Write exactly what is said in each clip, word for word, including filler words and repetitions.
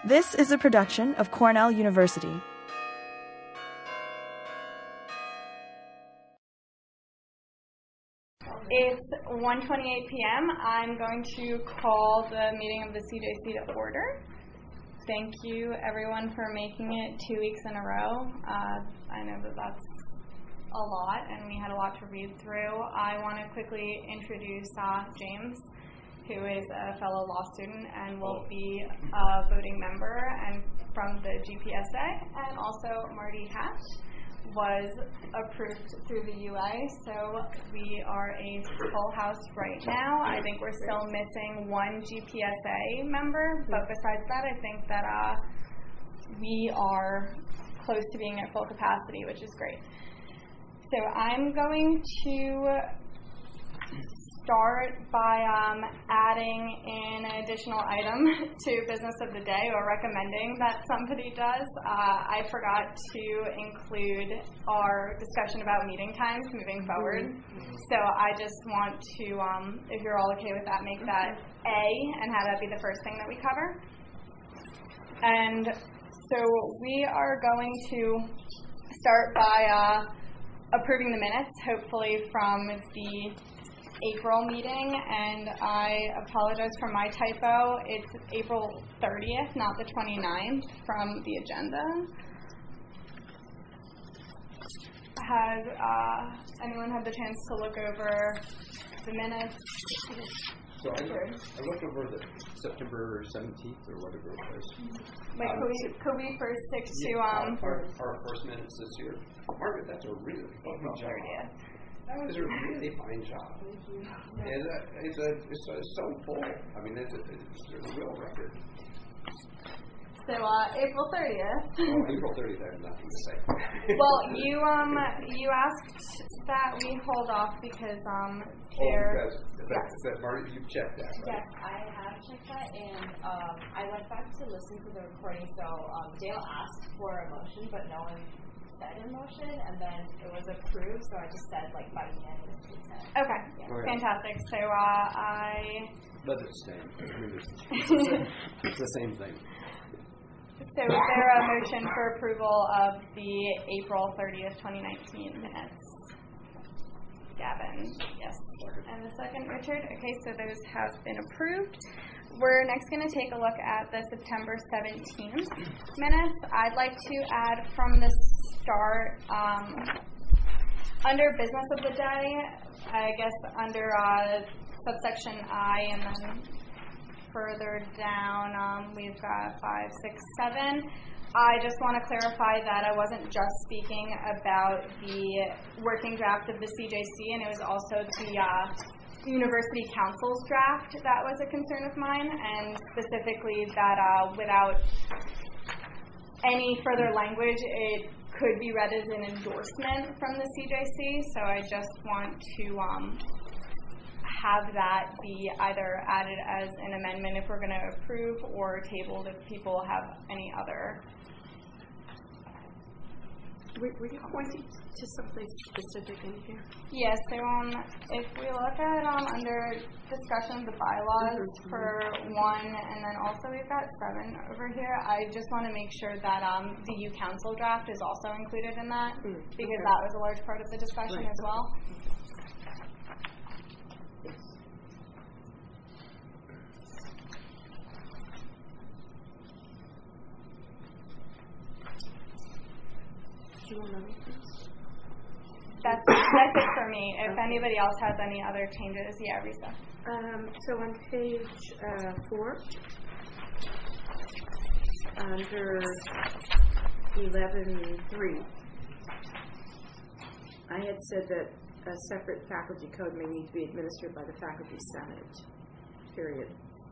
This is a production of Cornell University. It's one twenty-eight p.m. I'm going to call the meeting of the C J C to order. Thank you, everyone, for making it two weeks in a row. Uh, I know that that's a lot, and we had a lot to read through. I want to quickly introduce uh, James, who is a fellow law student and will be a voting member and from the G P S A, and also Marty Hatch was approved through the U A, so we are a full house right now. I think we're still missing one G P S A member, but besides that, I think that uh, we are close to being at full capacity, which is great. So I'm going to start by um, adding in an additional item to business of the day, or recommending that somebody does. Uh, I forgot to include our discussion about meeting times moving forward. Mm-hmm. So I just want to, um, if you're all okay with that, make that A and have that be the first thing that we cover. And so we are going to start by uh, approving the minutes, hopefully from the April meeting, and I apologize for my typo. It's April thirtieth, not the twenty-ninth, from the agenda. Has uh, anyone had the chance to look over the minutes? So I, I looked over the September seventeenth or whatever it was. Wait, um, could we, could we first stick to yeah, um, our, our first minutes this year? Margaret, that's a really April fun job. thirtieth. That was a really fine job. And it's, a, it's, a, it's, a, it's so full. I mean, it's a, it's a real record. So uh, April thirtieth. Oh, April thirtieth, I have nothing to say. Well, you um you asked that we hold off because um Oh, there. because that, Yes. that, Marty, you checked that, right? Yes, I have checked that, and um, I went back to listen to the recording. So um, Dale asked for a motion, but no one said a motion, and then it was approved. So I just said like by unanimous consent. Okay, Yeah. Okay. fantastic. So uh, I. Let it stand. I mean, it's, it's, the same, it's the same thing. So is there a motion for approval of the April thirtieth, twenty nineteen minutes? Gavin, yes. And the second, Richard. Okay, so those have been approved. We're next going to take a look at the September seventeenth minutes. I'd like to add from the start, um, under business of the day, I guess under uh, subsection I, and then further down, um, we've got five, six, seven. I just want to clarify that I wasn't just speaking about the working draft of the C J C, and it was also the uh, University Council's draft that was a concern of mine, and specifically that uh, without any further language, it could be read as an endorsement from the C J C, so I just want to um, have that be either added as an amendment if we're going to approve, or tabled if people have any other. Were, were you pointing to something specific in here? Yes, so um, if we look at um, under discussion of the bylaws mm-hmm. for one, and then also we've got seven over here, I just want to make sure that um, the U Council draft is also included in that, mm, because okay. that was a large part of the discussion right. as well. Do you want to read this? That's, that's it for me. If okay. anybody else has any other changes, yeah, Risa. Um, so on page uh, four, under eleven three, I had said that a separate faculty code may need to be administered by the faculty senate, period.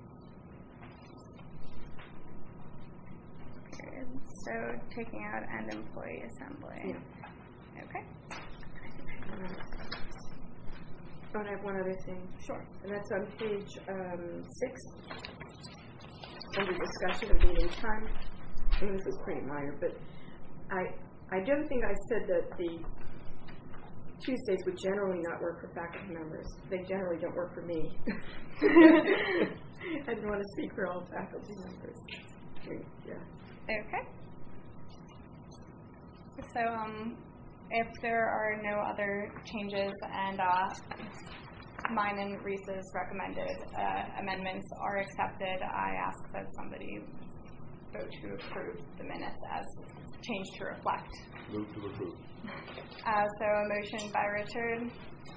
So taking out and employee assembly. Yeah. Okay. Um, oh, and I have one other thing. Sure. And that's on page um, six, under discussion of meeting time. And this is pretty minor, but I I don't think I said that the Tuesdays would generally not work for faculty members. They generally don't work for me. I don't want to speak for all faculty members. Okay, yeah. Okay. So, um, if there are no other changes and uh, mine and Reese's recommended uh, amendments are accepted, I ask that somebody vote to approve the minutes as changed to reflect. Move to approve. Uh, so a motion by Richard,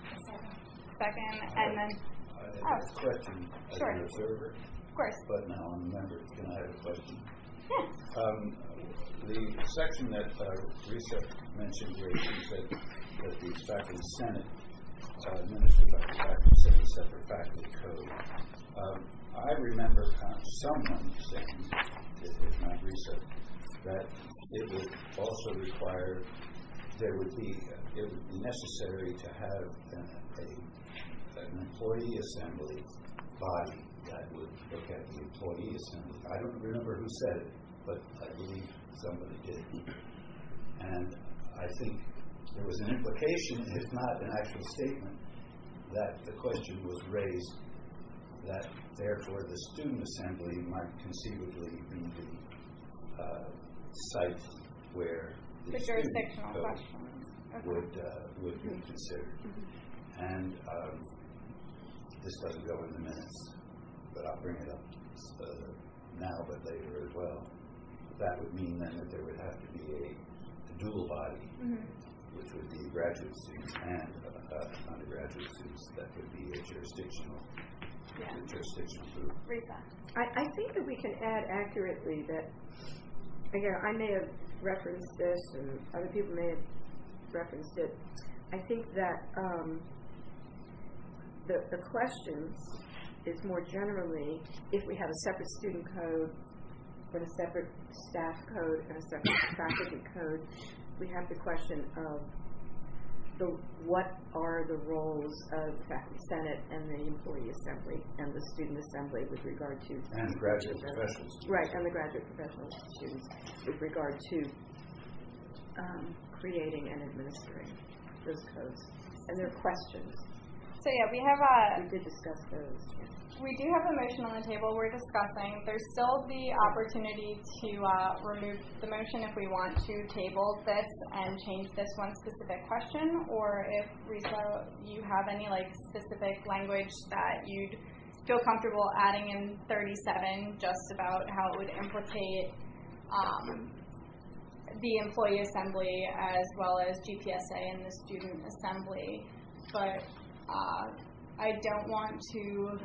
second, and then, I have a question as sure. an observer, of course, but now I'm a member. Can I have a question? yeah. Um, the section that uh, Risa mentioned where she said that the faculty senate uh, administered by the faculty senate separate faculty code. Um, I remember someone saying, if not Risa, that it would also require there would be it would be necessary to have an, a, an employee assembly body that would look at the employee assembly. I don't remember who said it, but I believe somebody did. And I think there was an implication, if not an actual statement, that the question was raised that therefore the student assembly might conceivably be the uh, site where the, The student jurisdictional code question. Okay. would uh, would be considered. Mm-hmm. And um, this doesn't go in the minutes, but I'll bring it up uh, now, but later as well. That would mean then that there would have to be a, a dual body, mm-hmm. which would be graduate students and uh, uh, undergraduate students. That would be a jurisdictional, yeah. a jurisdictional group. Risa. I, I think that we can add accurately that, again, I may have referenced this and other people may have referenced it. I think that um, the, the question is more generally, if we have a separate student code and a separate staff code and a separate faculty code, we have the question of the what are the roles of the faculty senate and the employee assembly and the student assembly with regard to and graduate professionals, right, and the graduate professional students with regard to um, creating and administering those codes. And there are questions. So yeah, we have a. We did discuss those. Yeah. We do have a motion on the table we're discussing. There's still the opportunity to uh, remove the motion if we want to table this and change this one specific question, or if, Risa, you have any like specific language that you'd feel comfortable adding in thirty-seven just about how it would implicate um, the employee assembly as well as G P S A and the student assembly. But uh, I don't want to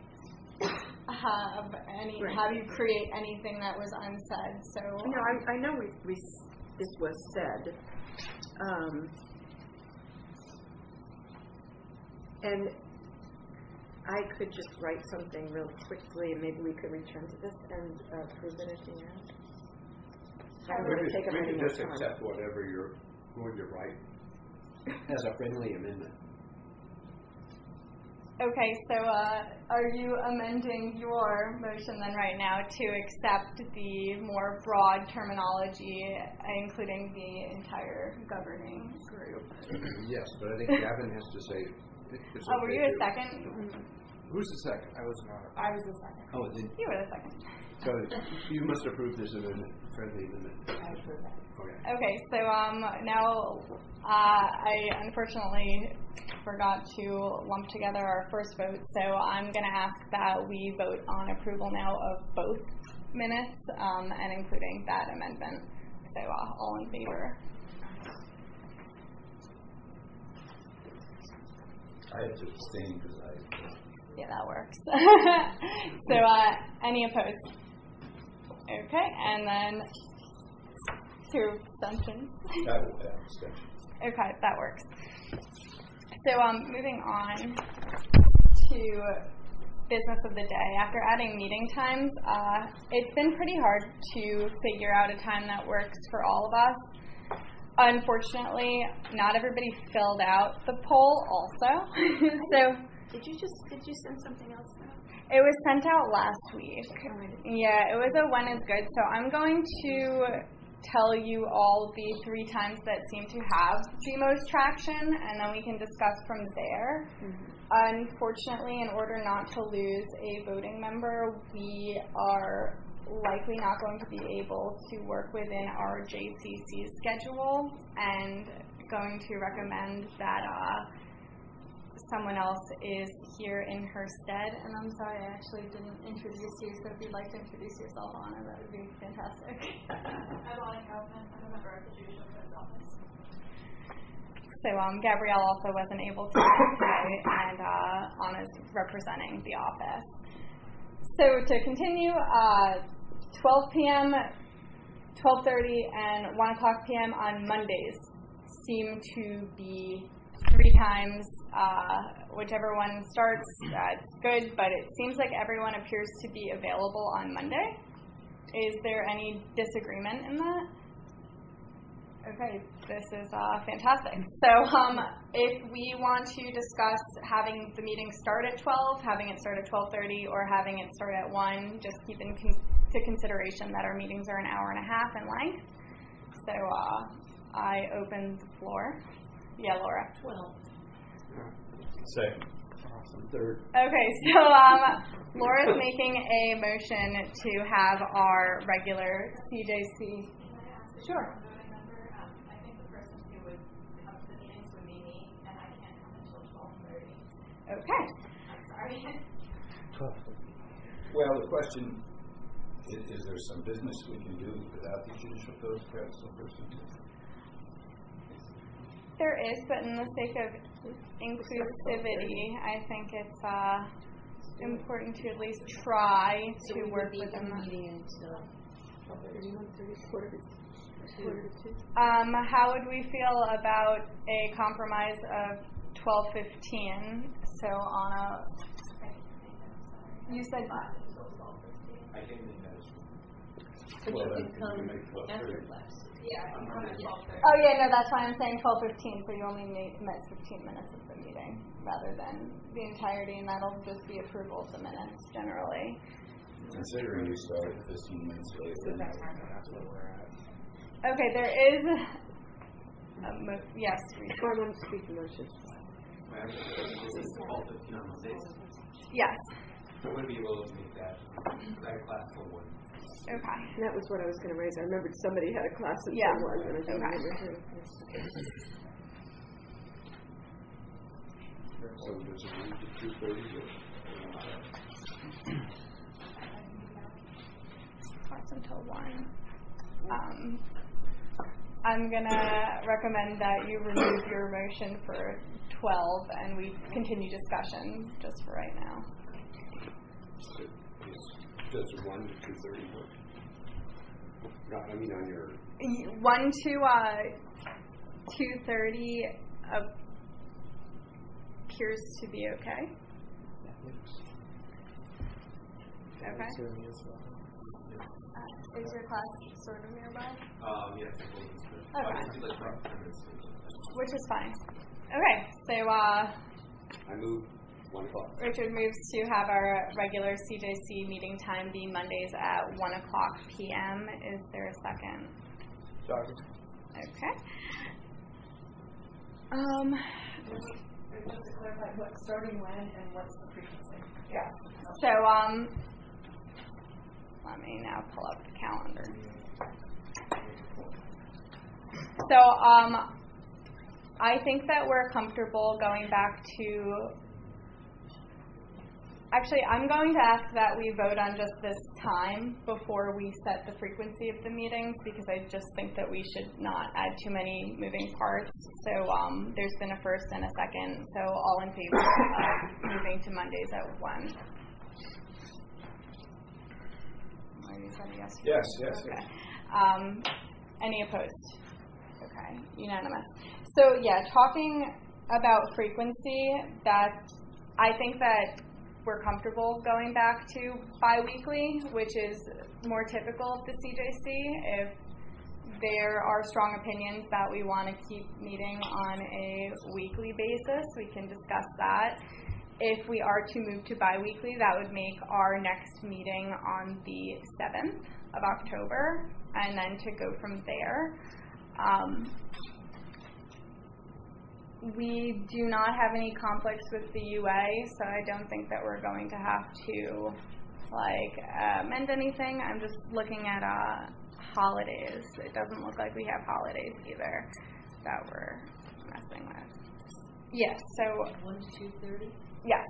have any right. have you create anything that was unsaid. So no, I, I know we, we this was said, um, and I could just write something real quickly, and maybe we could return to this and uh, prove it at the end. I don't want to take up We any can more just time. accept whatever you're going to write as a friendly amendment. Okay, so uh, are you amending your motion then right now to accept the more broad terminology, including the entire governing group? Yes, but I think Gavin has to say. It's Oh, were okay you a to- second? Who's the second? I was not. I was the second. Oh, then, You were the second. so you must approve this amendment, friendly amendment. I approve that. Okay. Okay, so um, now uh, I unfortunately forgot to lump together our first vote, so I'm going to ask that we vote on approval now of both minutes um, and including that amendment. So uh, all in favor? I have to abstain because I. Yeah, that works. So uh, any opposed? Okay, and then two abstentions. That will have abstention. Okay, that works. So um, moving on to business of the day. After adding meeting times, uh, it's been pretty hard to figure out a time that works for all of us. Unfortunately, not everybody filled out the poll also. So Did you just did you send something else now? it was sent out last week. Yeah, it was a when is good. So I'm going to tell you all the three times that seem to have the most traction, and then we can discuss from there. Mm-hmm. Unfortunately, in order not to lose a voting member, we are likely not going to be able to work within our J C C schedule, and going to recommend that uh, someone else is here in her stead. And I'm sorry, I actually didn't introduce you, so if you'd like to introduce yourself, Anna, that would be fantastic. I'm Anna Kaufman. I'm a member of the Judicial Code's office. So um, Gabrielle also wasn't able to come today, and uh, Anna's representing the office. So to continue, uh, twelve p.m., twelve thirty, and one o'clock p.m. on Mondays seem to be three times. Uh, whichever one starts, that's good, but it seems like everyone appears to be available on Monday. Is there any disagreement in that? Okay, this is uh, fantastic. So um, if we want to discuss having the meeting start at twelve, having it start at twelve thirty, or having it start at one, just keep in con- to consideration that our meetings are an hour and a half in length. So uh, I open the floor. Yeah, Laura. twelve. Second. Awesome. Third. Okay, so um, Laura's making a motion to have our regular C J C. Sure. Okay. I'm sorry. Well, the question is, is there some business we can do without the judicial code council person? There is, but in the sake of inclusivity, I think it's uh, important to at least try So to we work would be with them. meeting until Quarter to quarter to two. Um, how would we feel about a compromise of twelve fifteen? So Anna, you said I can make that as But Well, you then could you come can make twelve after thirty. class. Yeah, you come at twelve thirty. Oh yeah, no, that's why I'm saying twelve fifteen, so you only may, miss fifteen minutes of the meeting rather than the entirety, and that'll just be approval of the minutes generally. Considering you started fifteen minutes later. That's where we're at. Okay, there is, a mo- yes, we- So I want to speak the motion. This is twelve fifteen on Mondays. yes, I wouldn't be able to make that. I have class till one. okay. And that was what I was going to raise. I remembered somebody had a class at Yeah. one, and I didn't Okay. remember who. So there's a meeting at two thirty. Class until one. Um, I'm gonna recommend that you remove your motion for twelve, and we continue discussion just for right now. Does one to two thirty work? No, I mean on your. Y- One to uh, two thirty appears to be okay. Okay. Uh, is your class sort of nearby? Um, yes, I believe so. Okay. I just like five minutes. Which is fine. Okay, so uh, I move one o'clock. Richard moves to have our regular C J C meeting time be Mondays at one o'clock p.m. Is there a second? Second. Okay. Um, And just to clarify, what's starting when and what's the frequency? yeah. So, um, let me now pull up the calendar. So, um, I think that we're comfortable going back to. Actually, I'm going to ask that we vote on just this time before we set the frequency of the meetings, because I just think that we should not add too many moving parts. So um, there's been a first and a second, so all in favor of moving to Mondays at one. Are you said yes? Yes, yes, Okay. yes. Um, any opposed? Okay, unanimous. So yeah, talking about frequency, that I think that we're comfortable going back to biweekly, which is more typical of the C J C. If there are strong opinions that we want to keep meeting on a weekly basis, we can discuss that. If we are to move to biweekly, that would make our next meeting on the seventh of October, and then to go from there. Um, We do not have any conflicts with the U A, so I don't think that we're going to have to like uh, amend anything. I'm just looking at uh, holidays. It doesn't look like we have holidays either that we're messing with. Yes, so one to two thirty? yes.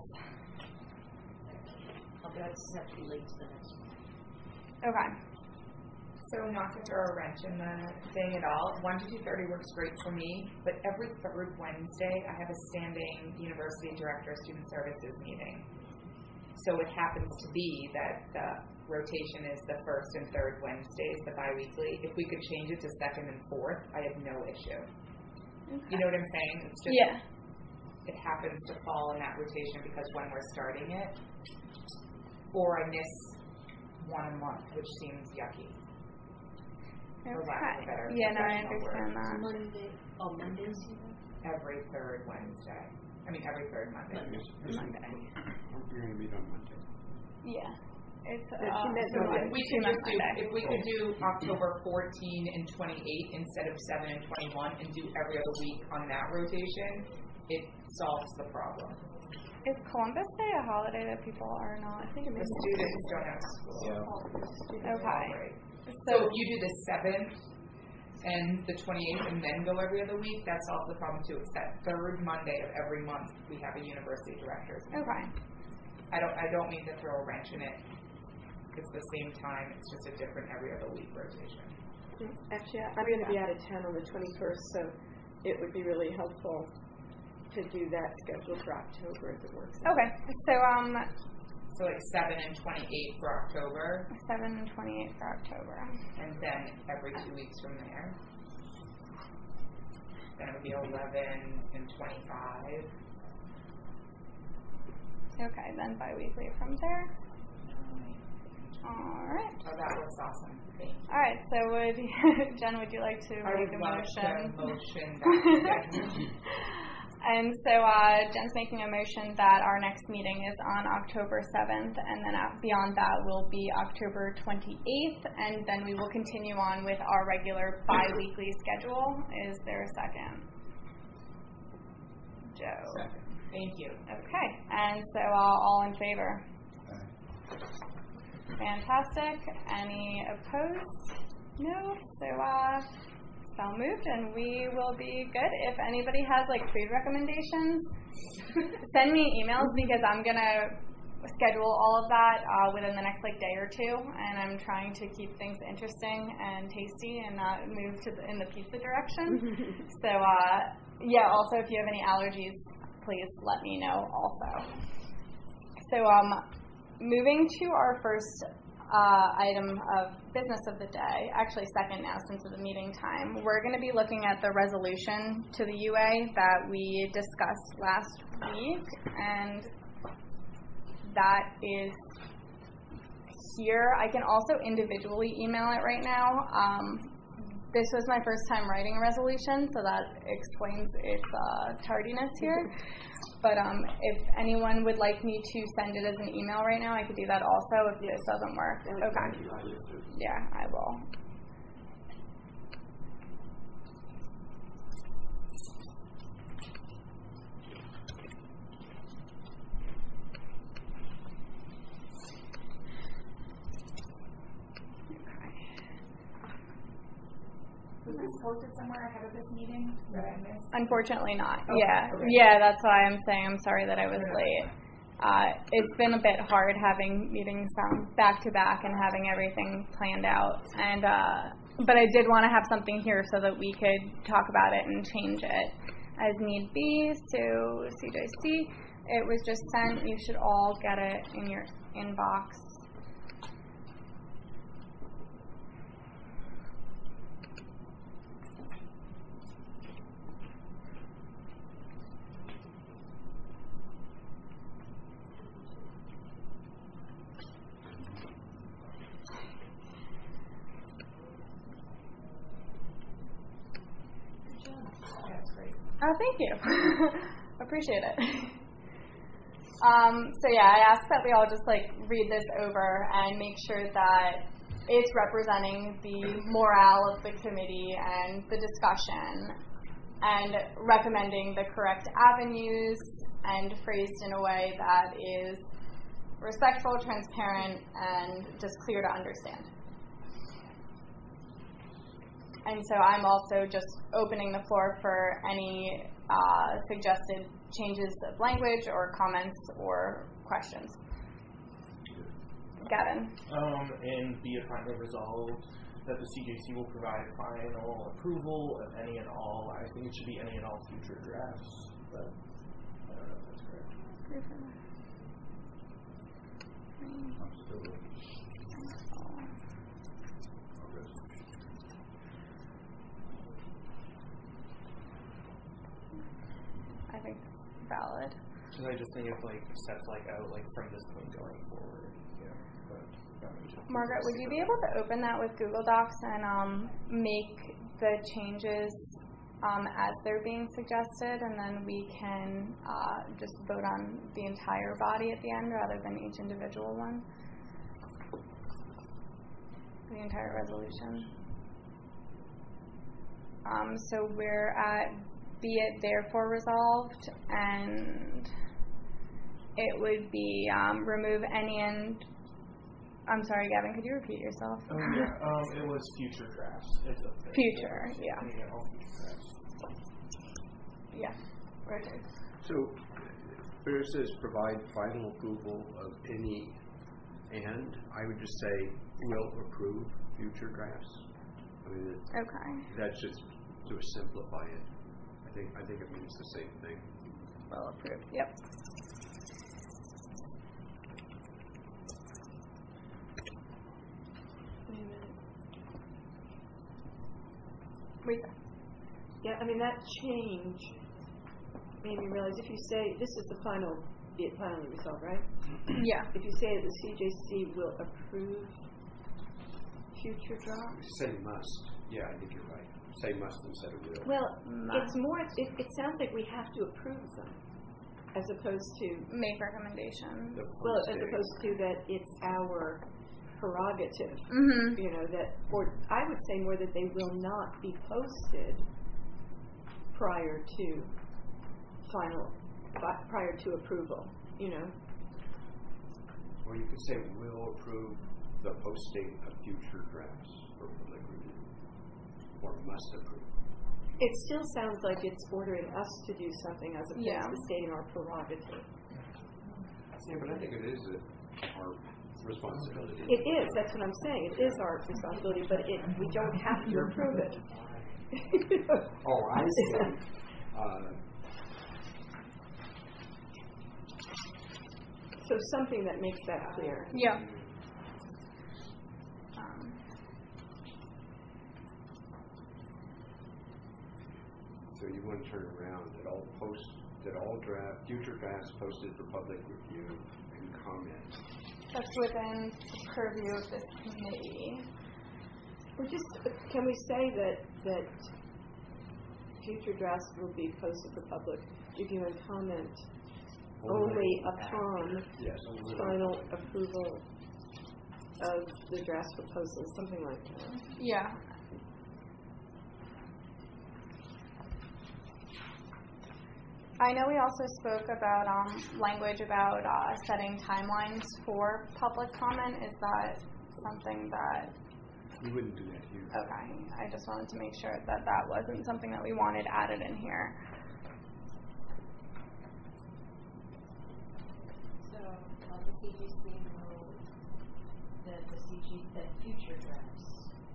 I'll just have to be late to the next one. Okay. So not to throw a wrench in the thing at all, one to two thirty works great for me, but every third Wednesday I have a standing University Director Student Services meeting. So it happens to be that the rotation is the first and third Wednesdays, the biweekly. If we could change it to second and fourth, I have no issue. Okay. You know what I'm saying? It's just Yeah. it happens to fall in that rotation because when we're starting it, or I miss one a month, which seems yucky. For lack of a better Okay. Yeah, no, I professional understand word. that. Monday, oh, Mondays, you know? Every third Wednesday. I mean, every third Monday. Monday. Monday. You're going to meet on Monday. Yeah. It's uh, Yeah, she meant So Monday. if we she could meant just do, Monday. if we could do October fourteen and twenty-eight instead of seven and twenty-one and do every other week on that rotation, it solves the problem. Is Columbus Day a holiday that people are not? I think it The is. students don't have school. Yeah. Okay. Right. So, So if you do the seventh and the twenty-eighth and then go every other week, that solves the problem too. It's that third Monday of every month we have a university director's meeting. okay. I don't, I don't mean to throw a wrench in it. It's the same time, it's just a different every other week rotation. Actually, I- I'm going to be out of town on the twenty-first, so it would be really helpful to do that schedule for October if it works. out. Okay. So, um, So like seven and twenty-eight for October, seven and twenty-eight for October. and then every two weeks from there. Then it would be eleven and twenty-five. Okay, then bi-weekly from there. All right. Oh, that looks awesome. Thank you. All right. So, would Jen, would you like to I make would a love motion? to motion that schedule. And so uh, Jen's making a motion that our next meeting is on October seventh, and then uh, beyond that will be October twenty-eighth, and then we will continue on with our regular bi-weekly schedule. Is there a second? Joe. Second. Thank you. Okay, and so uh, all in favor? Aye. Fantastic. Any opposed? No. So uh, so moved, and we will be good. If anybody has like food recommendations, send me emails because I'm gonna schedule all of that uh, within the next like day or two, and I'm trying to keep things interesting and tasty and not move to the, in the pizza direction. So uh, yeah. Also, if you have any allergies, please let me know. Also. So um. Moving to our first uh, item of business of the day, actually second now since it's the meeting time, we're going to be looking at the resolution to the U A that we discussed last week, and that is here. I can also individually email it right now. Um, this was my first time writing a resolution, so that explains its uh, tardiness here. But um, if anyone would like me to send it as an email right now, I could do that also if this doesn't work. Okay. Yeah, I will. Was this posted somewhere ahead of this meeting that I missed? Unfortunately not. Okay, Yeah. okay. Yeah, that's why I'm saying I'm sorry that I was late. Uh, it's been a bit hard having meetings um, back to back and having everything planned out. And uh, but I did want to have something here so that we could talk about it and change it as need be. So C J C, it was just sent. You should all get it in your inbox. That's great. Oh, thank you. Appreciate it. Um, so yeah, I ask that we all just like read this over and make sure that it's representing the morale of the committee and the discussion and recommending the correct avenues and phrased in a way that is respectful, transparent, and just clear to understand. And so I'm also just opening the floor for any uh, suggested changes of language or comments or questions. Gavin. Um, and be it finally resolved that the C J C will provide final approval of any and all. I think it should be any and all future drafts, but I don't know if that's correct. I'm still looking. I think valid. Because I just think it's like sets like out like from this point going forward. You know, but Margaret, would you be able to open that with Google Docs and um, make the changes um, as they're being suggested, and then we can uh, just vote on the entire body at the end rather than each individual one? The entire resolution. Um, so we're at be it therefore resolved, and it would be um, remove any and I'm sorry, Gavin, could you repeat yourself? Oh, yeah. um, it was future drafts. It's up there. Future, yeah. Any and all future drafts. Yeah. Richard. So, where it says provide final approval of any and, I would just say will approve future drafts. I mean, it, Okay. that's just to simplify it. I think I think it means the same thing. Well approved. Yep. Rita. Yeah, I mean, that change made me realize if you say, this is the final, be it finally resolved, right? Yeah. If you say the C J C will approve future drafts. Say must. Yeah, I think you're right. Say must instead of will. Well, Must. it's more, it, it sounds like we have to approve them, as opposed to, Make recommendation. The well, as posting. opposed to that it's our prerogative, Mm-hmm. you know, that, or I would say more that they will not be posted prior to final, fi- prior to approval, you know. Or you could say will approve the posting of future drafts for public review. Or must approve. It still sounds like it's ordering us to do something as opposed Yeah. to stating our prerogative. Yeah, but I think it is a, our responsibility. It is, that's what I'm saying. It is our responsibility, but it, we don't have to approve it. Oh, I see. uh, So something that makes that clear. Yeah. Um, So you want to turn around that all post that all draft future drafts posted for public review and comment. that's within the purview of this committee. Or just, can we say that, that future drafts will be posted for public review and comment only upon Yes. final approval of the draft proposal, something like that. Yeah. I know we also spoke about um, language about uh, setting timelines for public comment. Is that something that, You wouldn't do that here. okay, I just wanted to make sure that that wasn't something that we wanted added in here. So, uh, the C G C will, the, the C G, the future drafts.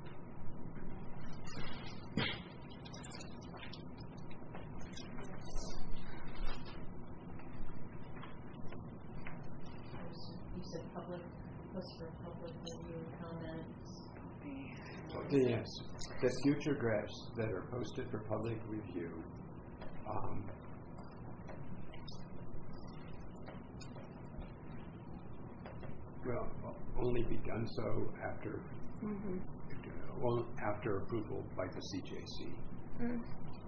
You said public, post for public review and comments. Yes, the future drafts that are posted for public review. Um, will only be done so after Mm-hmm. well, after approval by the C J C. Mm.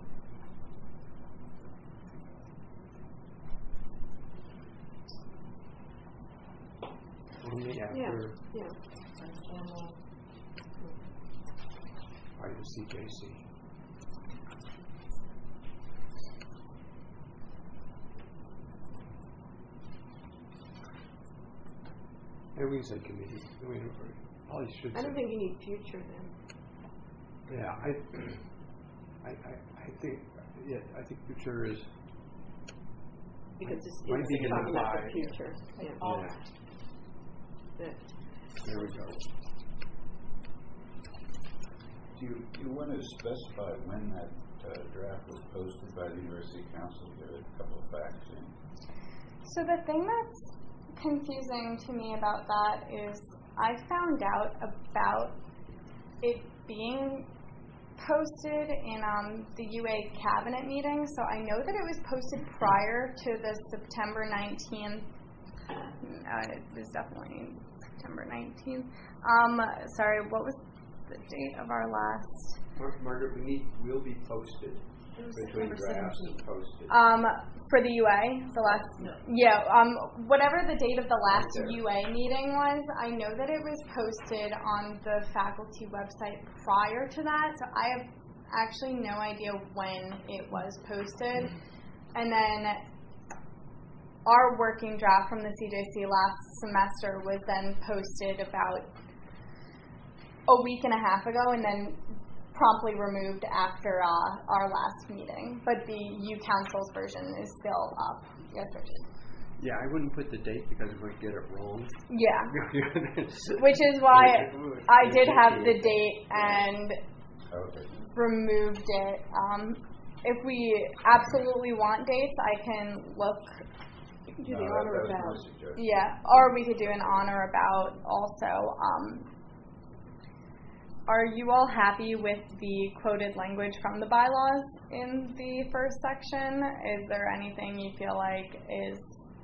Only after Yeah, Informal. by the C J C. And we can say committee. I mean, probably should I don't say- think you need future then. Yeah, I, I, I, I think, yeah, I think future is, Because it's, Might it's be in talking the about the five. future. Yeah. yeah, Yeah. there we go. Do you, do you want to specify when that uh, draft was posted by the University Council? Give it a couple of facts in. So the thing that's confusing to me about that is I found out about it being posted in um, the U A cabinet meeting. So I know that it was posted prior to the September nineteenth. Uh, it was definitely September nineteenth. Um, sorry, what was the date of our last? Mar- Margaret, we need, will be posted between September drafts and seventeenth. posted. Um, for the U A, the last, yeah, um, whatever the date of the last Right there. U A meeting was, I know that it was posted on the faculty website prior to that, so I have actually no idea when it was posted. And then our working draft from the C J C last semester was then posted about a week and a half ago, and then promptly removed after uh, our last meeting. But the U Council's version is still up. Yes, sir. Yeah, I wouldn't put the date because we would get it wrong. Yeah. Which is why I did have the date and Okay. removed it. Um, if we absolutely want dates, I can look. You can do No, the that- honor that was about. my suggestion. Yeah, or we could do an on or about also. Um, are you all happy with the quoted language from the bylaws in the first section? Is there anything you feel like is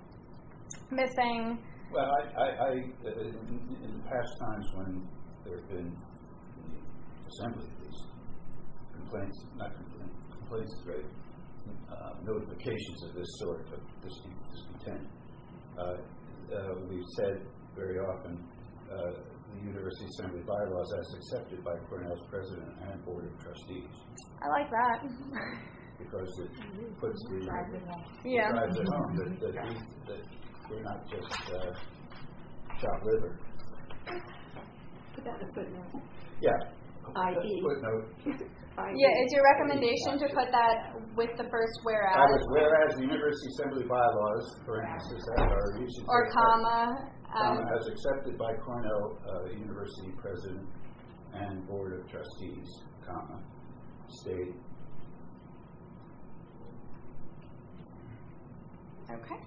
missing? Well, I, I, I uh, in, in past times when there have been in the assembly at least complaints, not complaints, complaints is right, uh, notifications of this sort of dis- discontent. Uh, uh, we've said very often uh, the University Assembly bylaws as accepted by Cornell's president and board of trustees, I like that. because it puts the Yeah. drives it home that, that, we, that we're not just uh, chopped liver. Put that in a footnote. Yeah. I E. Footnote. I E. Yeah, is your recommendation to put that with the first That whereas was whereas the University Assembly bylaws, parentheses, that are used or comma? comma, Um, as accepted by Cornell uh, University President and Board of Trustees, comma, state. okay.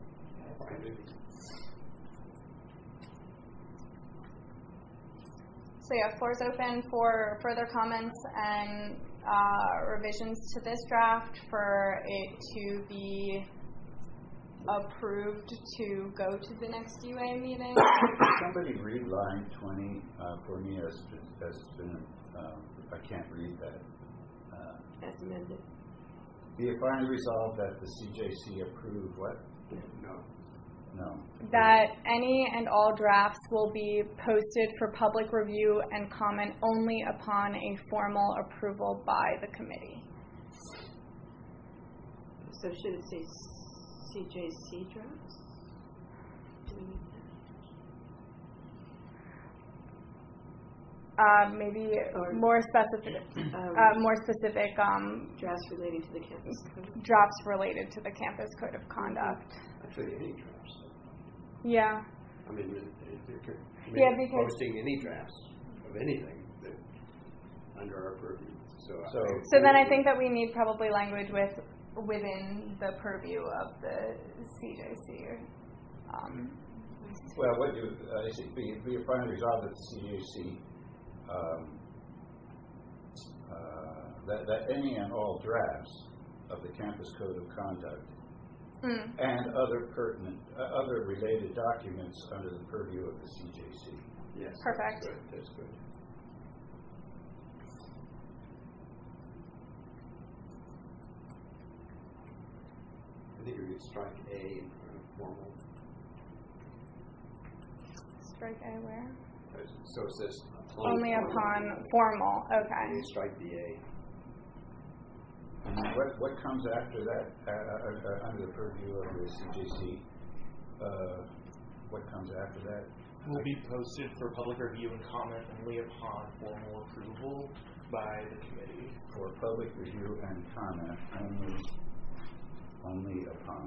So yeah, floor is open for further comments and uh, revisions to this draft for it to be approved to go to the next U A meeting. Somebody read line twenty uh, for me as as been. Uh, I can't read that. Uh, As amended. be it finally resolved that the C J C approve what? No. No. That any and all drafts will be posted for public review and comment only upon a formal approval by the committee. So should it say C J C drafts? Do we need Uh, maybe Or- more specific, that? Um, uh, more specific um, drafts relating to the campus code. drafts related to the campus code of conduct. Actually, any drafts. Yeah. I mean, it- it- it could- I Yeah, mean, because- posting any drafts of anything that under our purview. So, I- So- So then I think that we need probably language with within the purview of the C J C. Um, Well, what you, uh, is it be, be it finally resolved that the C J C, um, uh, that, that any and all drafts of the campus code of conduct mm. and other pertinent, uh, other related documents under the purview of the C J C. yes. Perfect. That's good. That's good. I think we could strike A in front of formal. Strike A where? Uh, So it says Only upon formal. Okay. We strike the A. And then what, what comes after that, uh, uh, uh, under the purview of the C J C? Uh, what comes after that? will be posted for public review and comment only upon formal approval by the committee. For public review and comment only, only upon,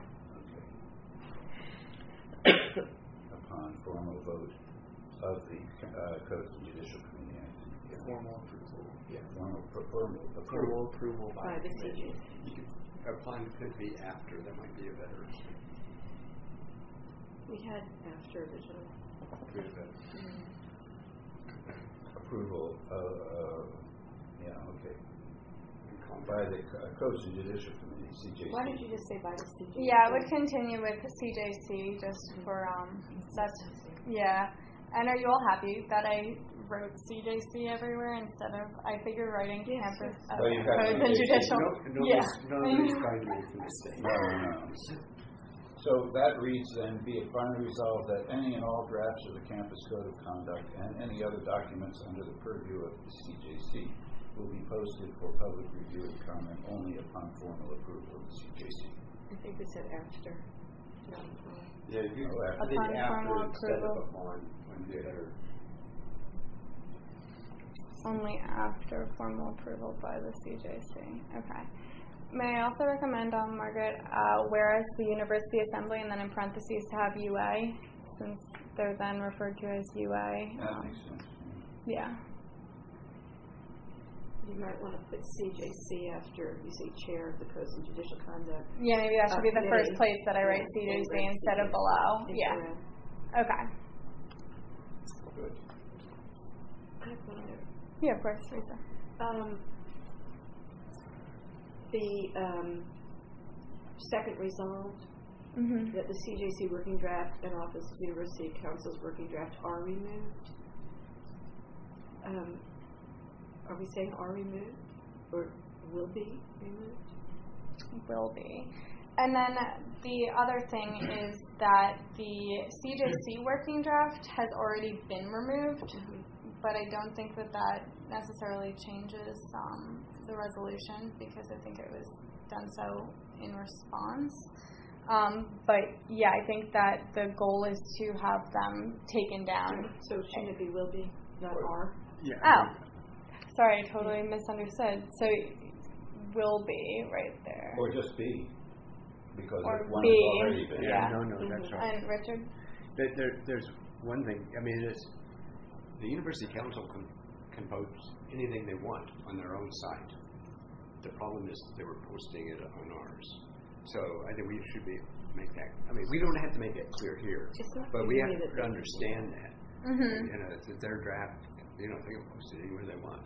okay, upon formal vote of the uh, Codes and Judicial Committee. I think. Yeah. Formal approval. Yeah, formal, formal approval. Formal approval by, By the C J C. You could, upon could be after, that might be a better. We had after originally. Could be better. Approval, uh, uh, yeah, okay. By the uh, Codes and Judicial Committee, C J C. Why did you just say by the C J C? Yeah, I would continue with C J C just for, um, that's, yeah. And are you all happy that I wrote C J C everywhere instead of, I figured writing campus, uh, Well, you've got codes and C J C. judicial. No, nobody's, Yeah. nobody's trying to make a mistake. No, no. So that reads then, be it finally resolved that any and all drafts of the campus code of conduct and any other documents under the purview of the C J C will be posted for public review and comment only upon formal approval of the C J C. I think we said after. Yeah, you, Oh, after. I think Upon after formal instead approval. of upon would be better. Only after formal approval by the C J C. Okay. May I also recommend, um, Margaret, uh, whereas the University Assembly, and then in parentheses to have U A, since they're then referred to as U A. That um, makes sense. Yeah. You might want to put C J C after you say chair of the Codes and Judicial Conduct. Yeah, maybe that should Uh, be the committee. first place that I write Yeah, C J C and write instead C J C. of below. In Yeah. red. Okay. Good. I have one other. Yeah, of course, Lisa. Um, the um, second resolved Mm-hmm. that the C J C working draft and Office of University Council's working draft are removed. Um, are we saying are removed or will be removed? Will be. And then the other thing is that the C J C working draft has already been removed, but I don't think that that necessarily changes um, the resolution because I think it was done so in response. Um, but yeah, I think that the goal is to have them taken down. So shouldn't it be will be, not are? Yeah. Oh, sorry, I totally misunderstood. So will be right there. Or just B, because Or if one B, has already been. yeah. No, no, that's right. And Richard? There, there, there's one thing. I mean, it's the University Council can, can post anything they want on their own site. The problem is they were posting it on ours. So I think we should be make that. I mean, we don't have to make it clear here, It's not but we have clear to that- understand that. Mm-hmm. You know, it's their draft. You know, they can post it anywhere they want.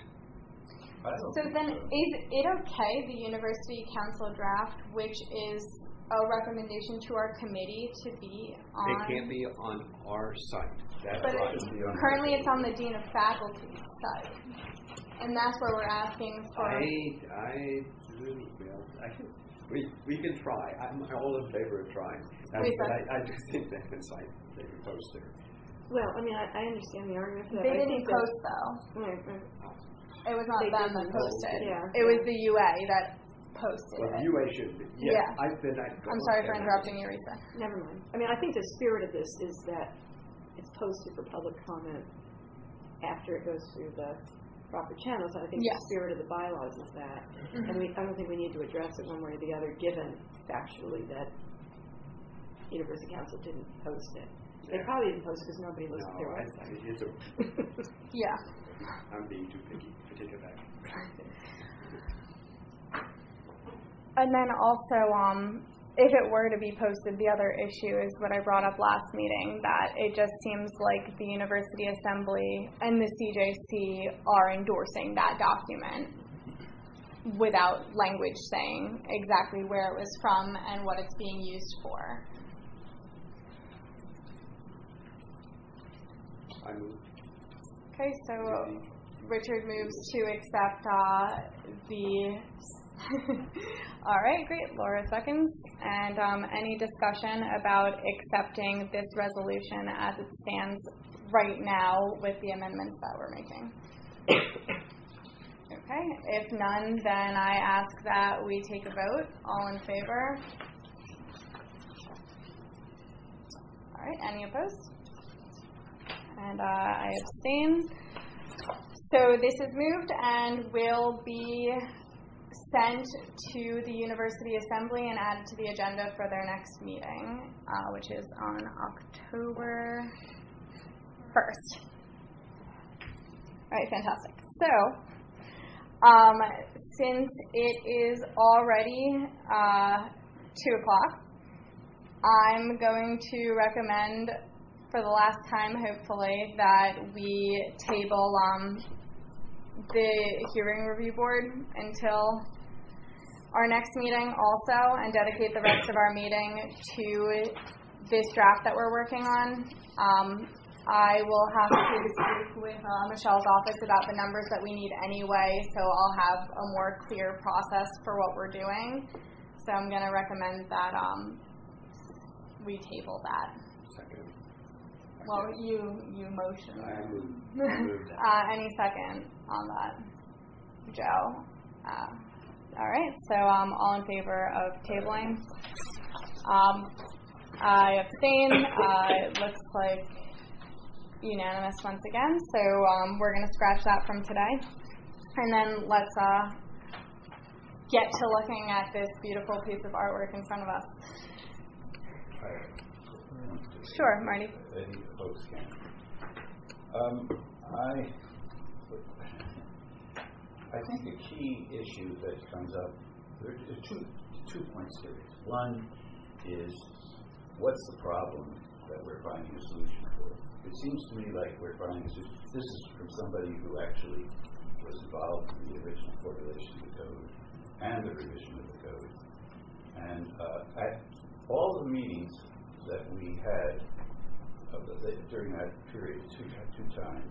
I don't So think then, so. is it okay, the University Council draft, which is a recommendation to our committee to be on? It can't be on our site. That's But right. it's, Should be on currently the- it's on the Dean of Faculty's site. And that's where we're asking for. I, I, well, I can, we, we can try. I'm all in favor of trying. I, Lisa. but I, I do think that can site, they can post there. Well, I mean, I, I understand the argument for that. They I didn't think that- post though. Right, right. It was not They them that didn't. posted. Yeah. It was the U A that posted Well, it. U A should be. Yeah. Yeah. I've been. I, I'm sorry for interrupting you, Risa. Never mind. I mean, I think the spirit of this is that it's posted for public comment after it goes through the proper channels. And I think Yes. the spirit of the bylaws is that. Mhm. And we, I don't think we need to address it one way or the other, given factually that University Council didn't post it. They Yeah. probably didn't post it because nobody looked at their No, I, website. I, it's a, Yeah. I'm being too picky. I take it back. And then also, um, if it were to be posted, the other issue is what I brought up last meeting, that it just seems like the University Assembly and the C J C are endorsing that document without language saying exactly where it was from and what it's being used for. I move. Okay, so Richard moves to accept uh, the. All right, great. Laura seconds. And um, any discussion about accepting this resolution as it stands right now with the amendments that we're making? Okay, if none, then I ask that we take a vote. All in favor? All right, any opposed? And uh, I abstain. So this is moved and will be sent to the University Assembly and added to the agenda for their next meeting, uh, which is on October first. All right, fantastic. So, um, since it is already uh, two o'clock, I'm going to recommend, for the last time, hopefully, that we table um, the hearing review board until our next meeting also, and dedicate the rest of our meeting to this draft that we're working on. Um, I will have to speak with uh, Michelle's office about the numbers that we need anyway, so I'll have a more clear process for what we're doing. So I'm going to recommend that um, we table that. Second. Well, you you motion. I move, I move that. uh, any second on that, Joe? Uh, all right. So um, all in favor of tabling? Um, I abstain. Uh, it looks like unanimous once again. So um, we're going to scratch that from today, and then let's uh, get to looking at this beautiful piece of artwork in front of us. Sure, Marty. Any folks can. Um, I, I think the key issue that comes up, there are two, two points here. One is, what's the problem that we're finding a solution for? It seems to me like we're finding a solution. This is from somebody who actually was involved in the original formulation of the code and the revision of the code. And uh, at all the meetings that we had uh, the, during that period, two, two times,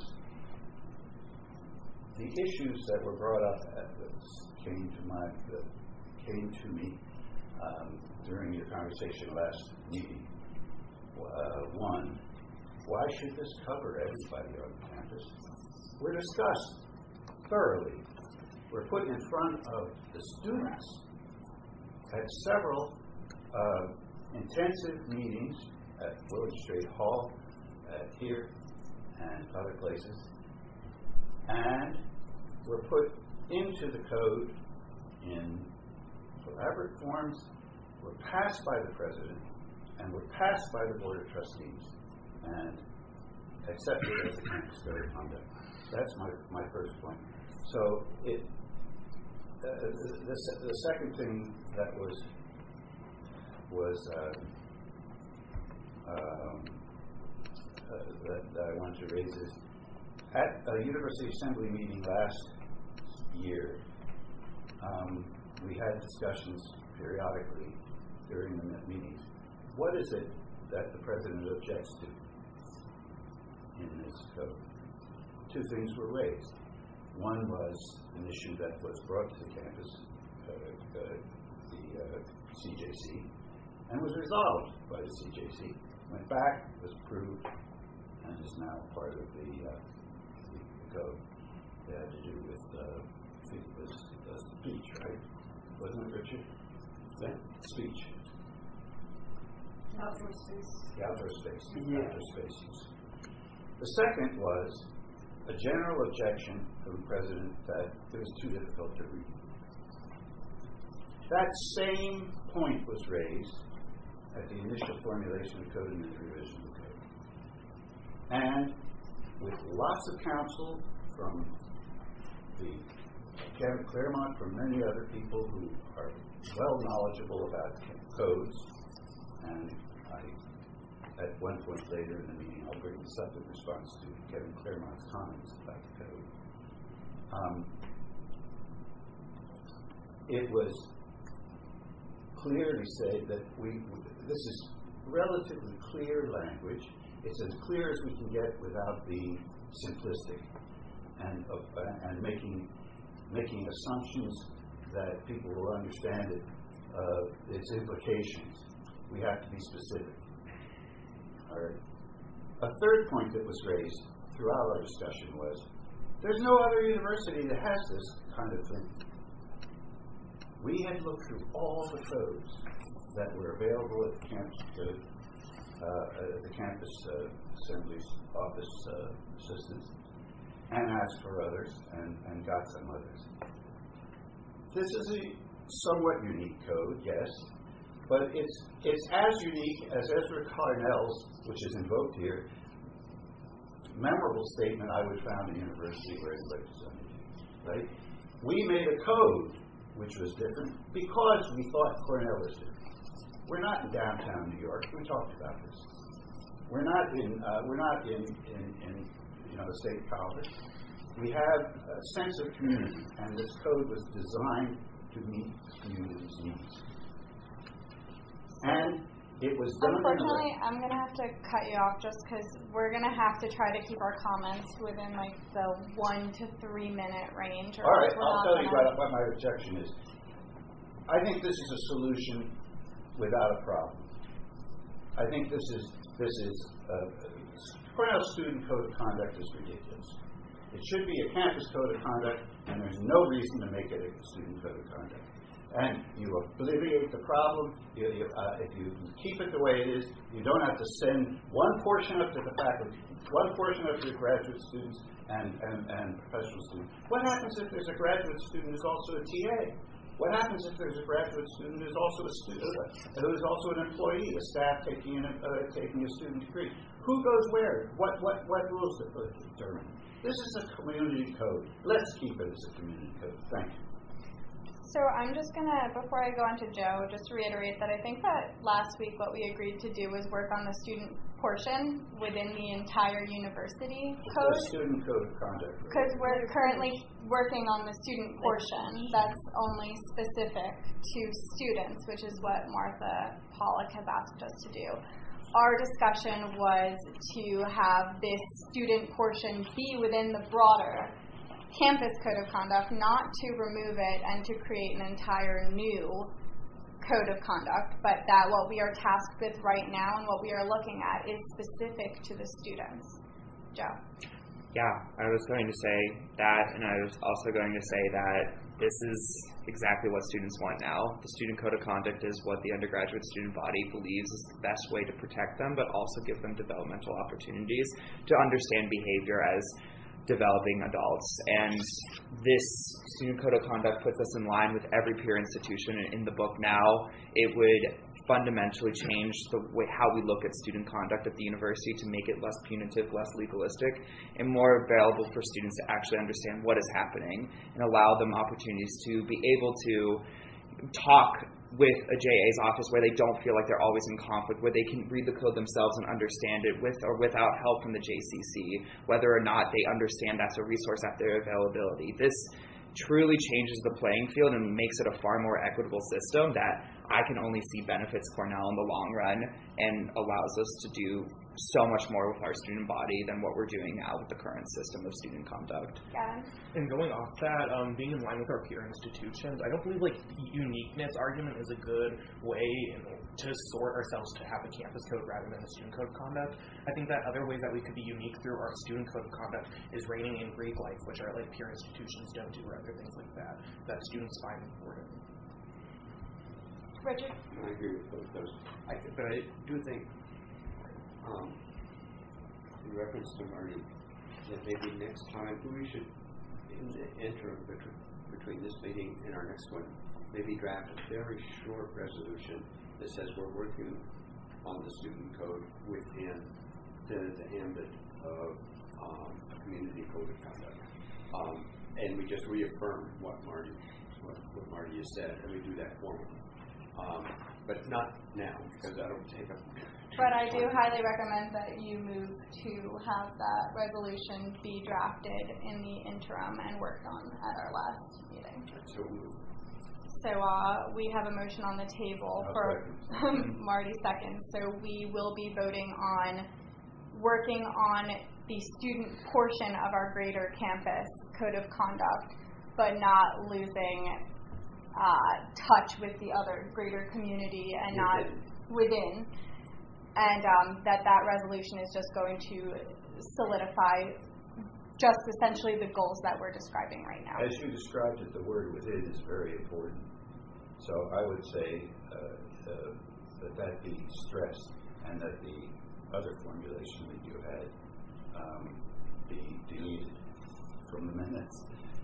the issues that were brought up at the, came to my the, came to me um, during your conversation last meeting. Uh, one, why should this cover everybody on campus? We're discussed thoroughly. We're put in front of the students at several uh, intensive meetings at Willard Straight Hall, at here, and other places. And we're put into the code in elaborate forms. We're passed by the president, and we're passed by the board of trustees, and accepted as a campus code of conduct. That's my, my first point. So it, uh, the, the, the second thing that was was uh, um, uh, that, that I wanted to raise is, at a University Assembly meeting last year, um, we had discussions periodically during the meetings. What is it that the president objects to in this code? Two things were raised. One was an issue that was brought to the campus, uh, uh, the uh, C J C, and was resolved by the C J C. Went back, was approved, and is now part of the, uh, the code. It had to do with, uh, I think it was uh, speech, right? Wasn't it, Richard? Yeah. Speech. Outdoor space. The outdoor space. Yeah. Outdoor space use. The second was a general objection from the president that it was too difficult to read. That same point was raised at the initial formulation of the code and the revision of the code. And with lots of counsel from the Kevin Claremont, from many other people who are well knowledgeable about codes, and I, at one point later in the meeting, I'll bring this up in response to Kevin Claremont's comments about the code. Um, it was clearly said that we, this is relatively clear language. It's as clear as we can get without being simplistic and uh, and making making assumptions that people will understand it, uh, its implications. We have to be specific. All right. A third point that was raised throughout our discussion was, there's no other university that has this kind of thing. We had looked through all the codes that were available at the campus code uh, the campus uh, assembly's office uh, assistants, and asked for others, and, and got some others. This is a somewhat unique code, yes, but it's it's as unique as Ezra Cornell's, which is invoked here, memorable statement, I would found a university where everybody was under you, right? We made a code which was different because we thought Cornell was different. We're not in downtown New York. We talked about this. We're not in uh, we're not in, in, in you know the state college. We have a sense of community, and this code was designed to meet community's needs. And it was done. Unfortunately, I'm going to have to cut you off just because we're going to have to try to keep our comments within like the one to three minute range. Or All right, we're I'll not tell you gonna... what, what my objection is. I think this is a solution without a problem. I think this is this is uh, Cornell Student Code of Conduct is ridiculous. It should be a campus code of conduct, and there's no reason to make it a student code of conduct. And you obliterate the problem. You, you, uh, if you keep it the way it is, you don't have to send one portion up to the faculty, one portion up to the graduate students and, and, and professional students. What happens if there's a graduate student who's also a T A? What happens if there's a graduate student who's also a student, uh, who is also an employee, a staff taking an, uh, taking a student degree? Who goes where? What what what rules determine? This is a community code. Let's keep it as a community code. Thank you. So I'm just going to, before I go on to Joe, just reiterate that I think that last week what we agreed to do was work on the student portion within the entire university code. The student code of conduct. Because we're currently working on the student portion that's only specific to students, which is what Martha Pollock has asked us to do. Our discussion was to have this student portion be within the broader campus code of conduct, not to remove it and to create an entire new code of conduct, but that what we are tasked with right now and what we are looking at is specific to the students. Joe? Yeah, I was going to say that, and I was also going to say that this is exactly what students want now. The student code of conduct is what the undergraduate student body believes is the best way to protect them, but also give them developmental opportunities to understand behavior as developing adults. And this student code of conduct puts us in line with every peer institution in the book now. It would fundamentally change the way how we look at student conduct at the university to make it less punitive, less legalistic, and more available for students to actually understand what is happening and allow them opportunities to be able to talk with a J A's office where they don't feel like they're always in conflict, where they can read the code themselves and understand it with or without help from the J C C, whether or not they understand that's a resource at their availability. This truly changes the playing field and makes it a far more equitable system that I can only see benefits Cornell in the long run and allows us to do so much more with our student body than what we're doing now with the current system of student conduct. Yeah. And going off that, um, being in line with our peer institutions, I don't believe like the uniqueness argument is a good way to sort ourselves to have a campus code rather than a student code of conduct. I think that other ways that we could be unique through our student code of conduct is reigning in Greek life, which are like peer institutions don't do, or other things like that that students find important. Richard? I agree with both those. I, but I do think, um, in reference to Marty, that maybe next time we should, in the interim between, between this meeting and our next one, maybe draft a very short resolution that says we're working on the student code within the, the ambit of um, a community code of conduct. Um, and we just reaffirm what Marty, what, what Marty has said, and we do that formally. Um, but not now, because that'll take up. But I do highly recommend that you move to have that resolution be drafted in the interim and worked on at our last meeting. So moved. So uh, we have a motion on the table I'll for Marty seconds. So we will be voting on working on the student portion of our greater campus code of conduct, but not losing Uh, touch with the other greater community and not within, and um, that that resolution is just going to solidify just essentially the goals that we're describing right now. As you described it, the word within is very important. So I would say uh, uh, that that be stressed. and that the other formulation that you had um, be deleted from the minutes.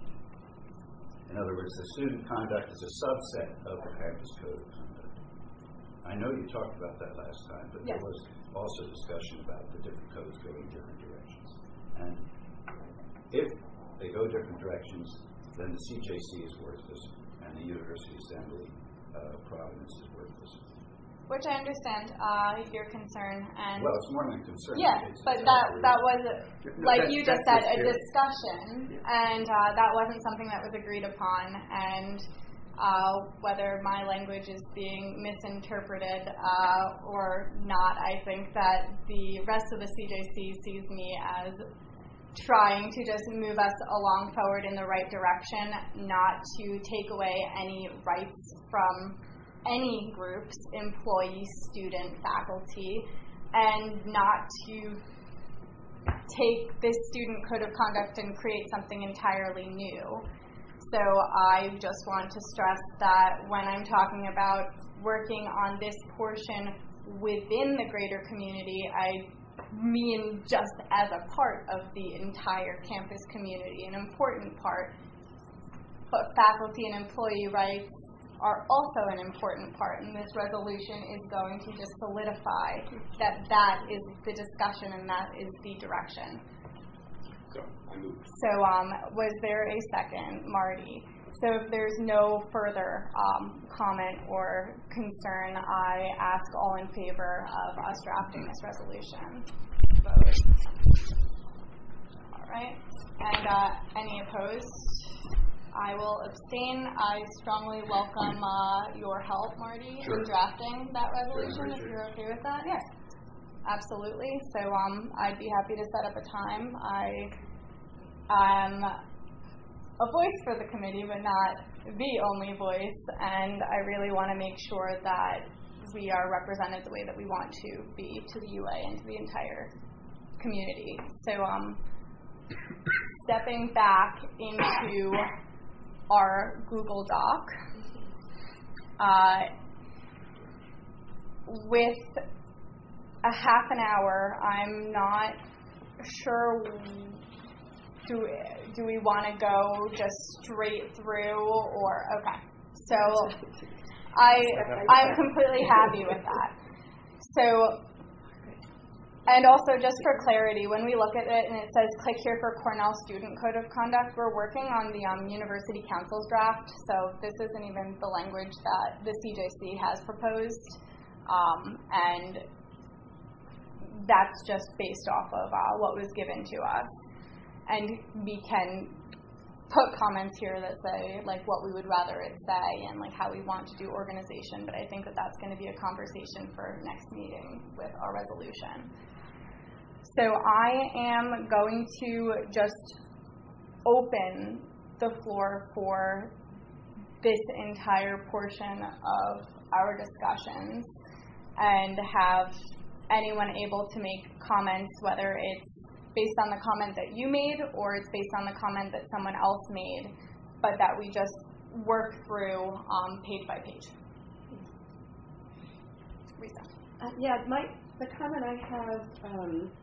In other words, the student conduct is a subset of the campus code of conduct. I know you talked about that last time, but yes. there was also discussion about the different codes going different directions. And if they go different directions, then the C J C is worthless, and the University Assembly uh, Providence is worthless. Which I understand uh, your concern, and well, it's more than a concern. Yeah, it's but that that was, no, like that, you just said, a discussion, yeah. and uh, that wasn't something that was agreed upon. And uh, whether my language is being misinterpreted uh, or not, I think that the rest of the C J C sees me as trying to just move us along forward in the right direction, not to take away any rights from any groups, employee, student, faculty, and not to take this student code of conduct and create something entirely new. So I just want to stress that when I'm talking about working on this portion within the greater community, I mean just as a part of the entire campus community, an important part. But faculty and employee rights are also an important part, and this resolution is going to just solidify that that is the discussion and that is the direction. So, I move. So, um, was there a second, Marty? So if there's no further um, comment or concern, I ask all in favor of us drafting this resolution. Vote. All right. And uh, any opposed? I will abstain. I strongly welcome uh, your help, Marty, sure. in drafting that resolution, sure, if you're okay with that. Yes, absolutely. So um, I'd be happy to set up a time. I am a voice for the committee, but not the only voice, and I really want to make sure that we are represented the way that we want to be to the U A and to the entire community. So um, stepping back into our Google Doc, uh, with a half an hour, I'm not sure, do, do we want to go just straight through, or, okay. So I, I'm completely happy with that. So, and also, just for clarity, when we look at it and it says click here for Cornell Student Code of Conduct, we're working on the um, University Council's draft, so this isn't even the language that the C J C has proposed, um, and that's just based off of uh, what was given to us. And we can put comments here that say, like, what we would rather it say and, like, how we want to do organization, but I think that that's going to be a conversation for next meeting with our resolution. So I am going to just open the floor for this entire portion of our discussions and have anyone able to make comments, whether it's based on the comment that you made or it's based on the comment that someone else made, but that we just work through um, page by page. Risa. Uh, yeah, my the comment I have, um,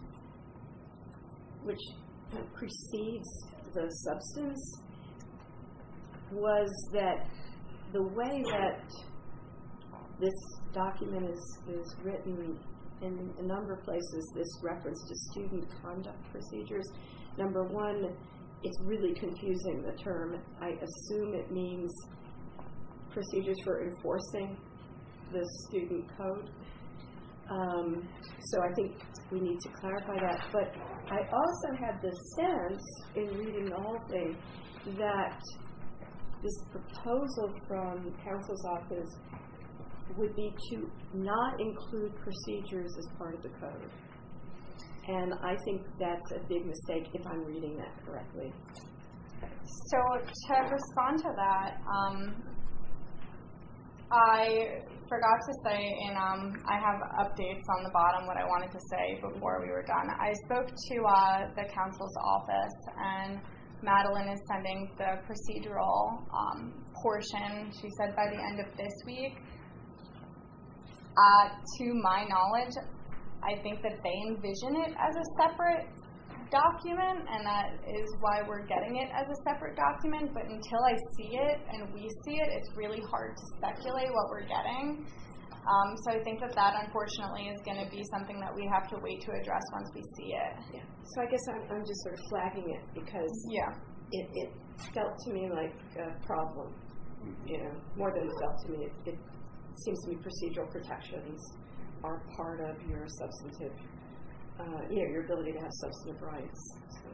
which precedes the substance, was that the way that this document is, is written in a number of places, this reference to student conduct procedures. Number one, it's really confusing, the term. I assume it means procedures for enforcing the student code. Um, so I think we need to clarify that. But I also had the sense, in reading the whole thing, that this proposal from counsel's office would be to not include procedures as part of the code. And I think that's a big mistake if I'm reading that correctly. So to respond to that, um, I forgot to say, in um, I have updates on the bottom what I wanted to say before we were done. I spoke to uh, the counsel's office, and Madeline is sending the procedural um, portion, she said, by the end of this week. Uh, to my knowledge, I think that they envision it as a separate document, and that is why we're getting it as a separate document. But until I see it and we see it, it's really hard to speculate what we're getting. Um, so I think that that unfortunately is going to be something that we have to wait to address once we see it. Yeah. So I guess I'm, I'm just sort of flagging it because yeah. it, it felt to me like a problem. You know, more than it felt to me, it, it seems to me procedural protections are part of your substantive, uh, you know, your ability to have substantive rights. So.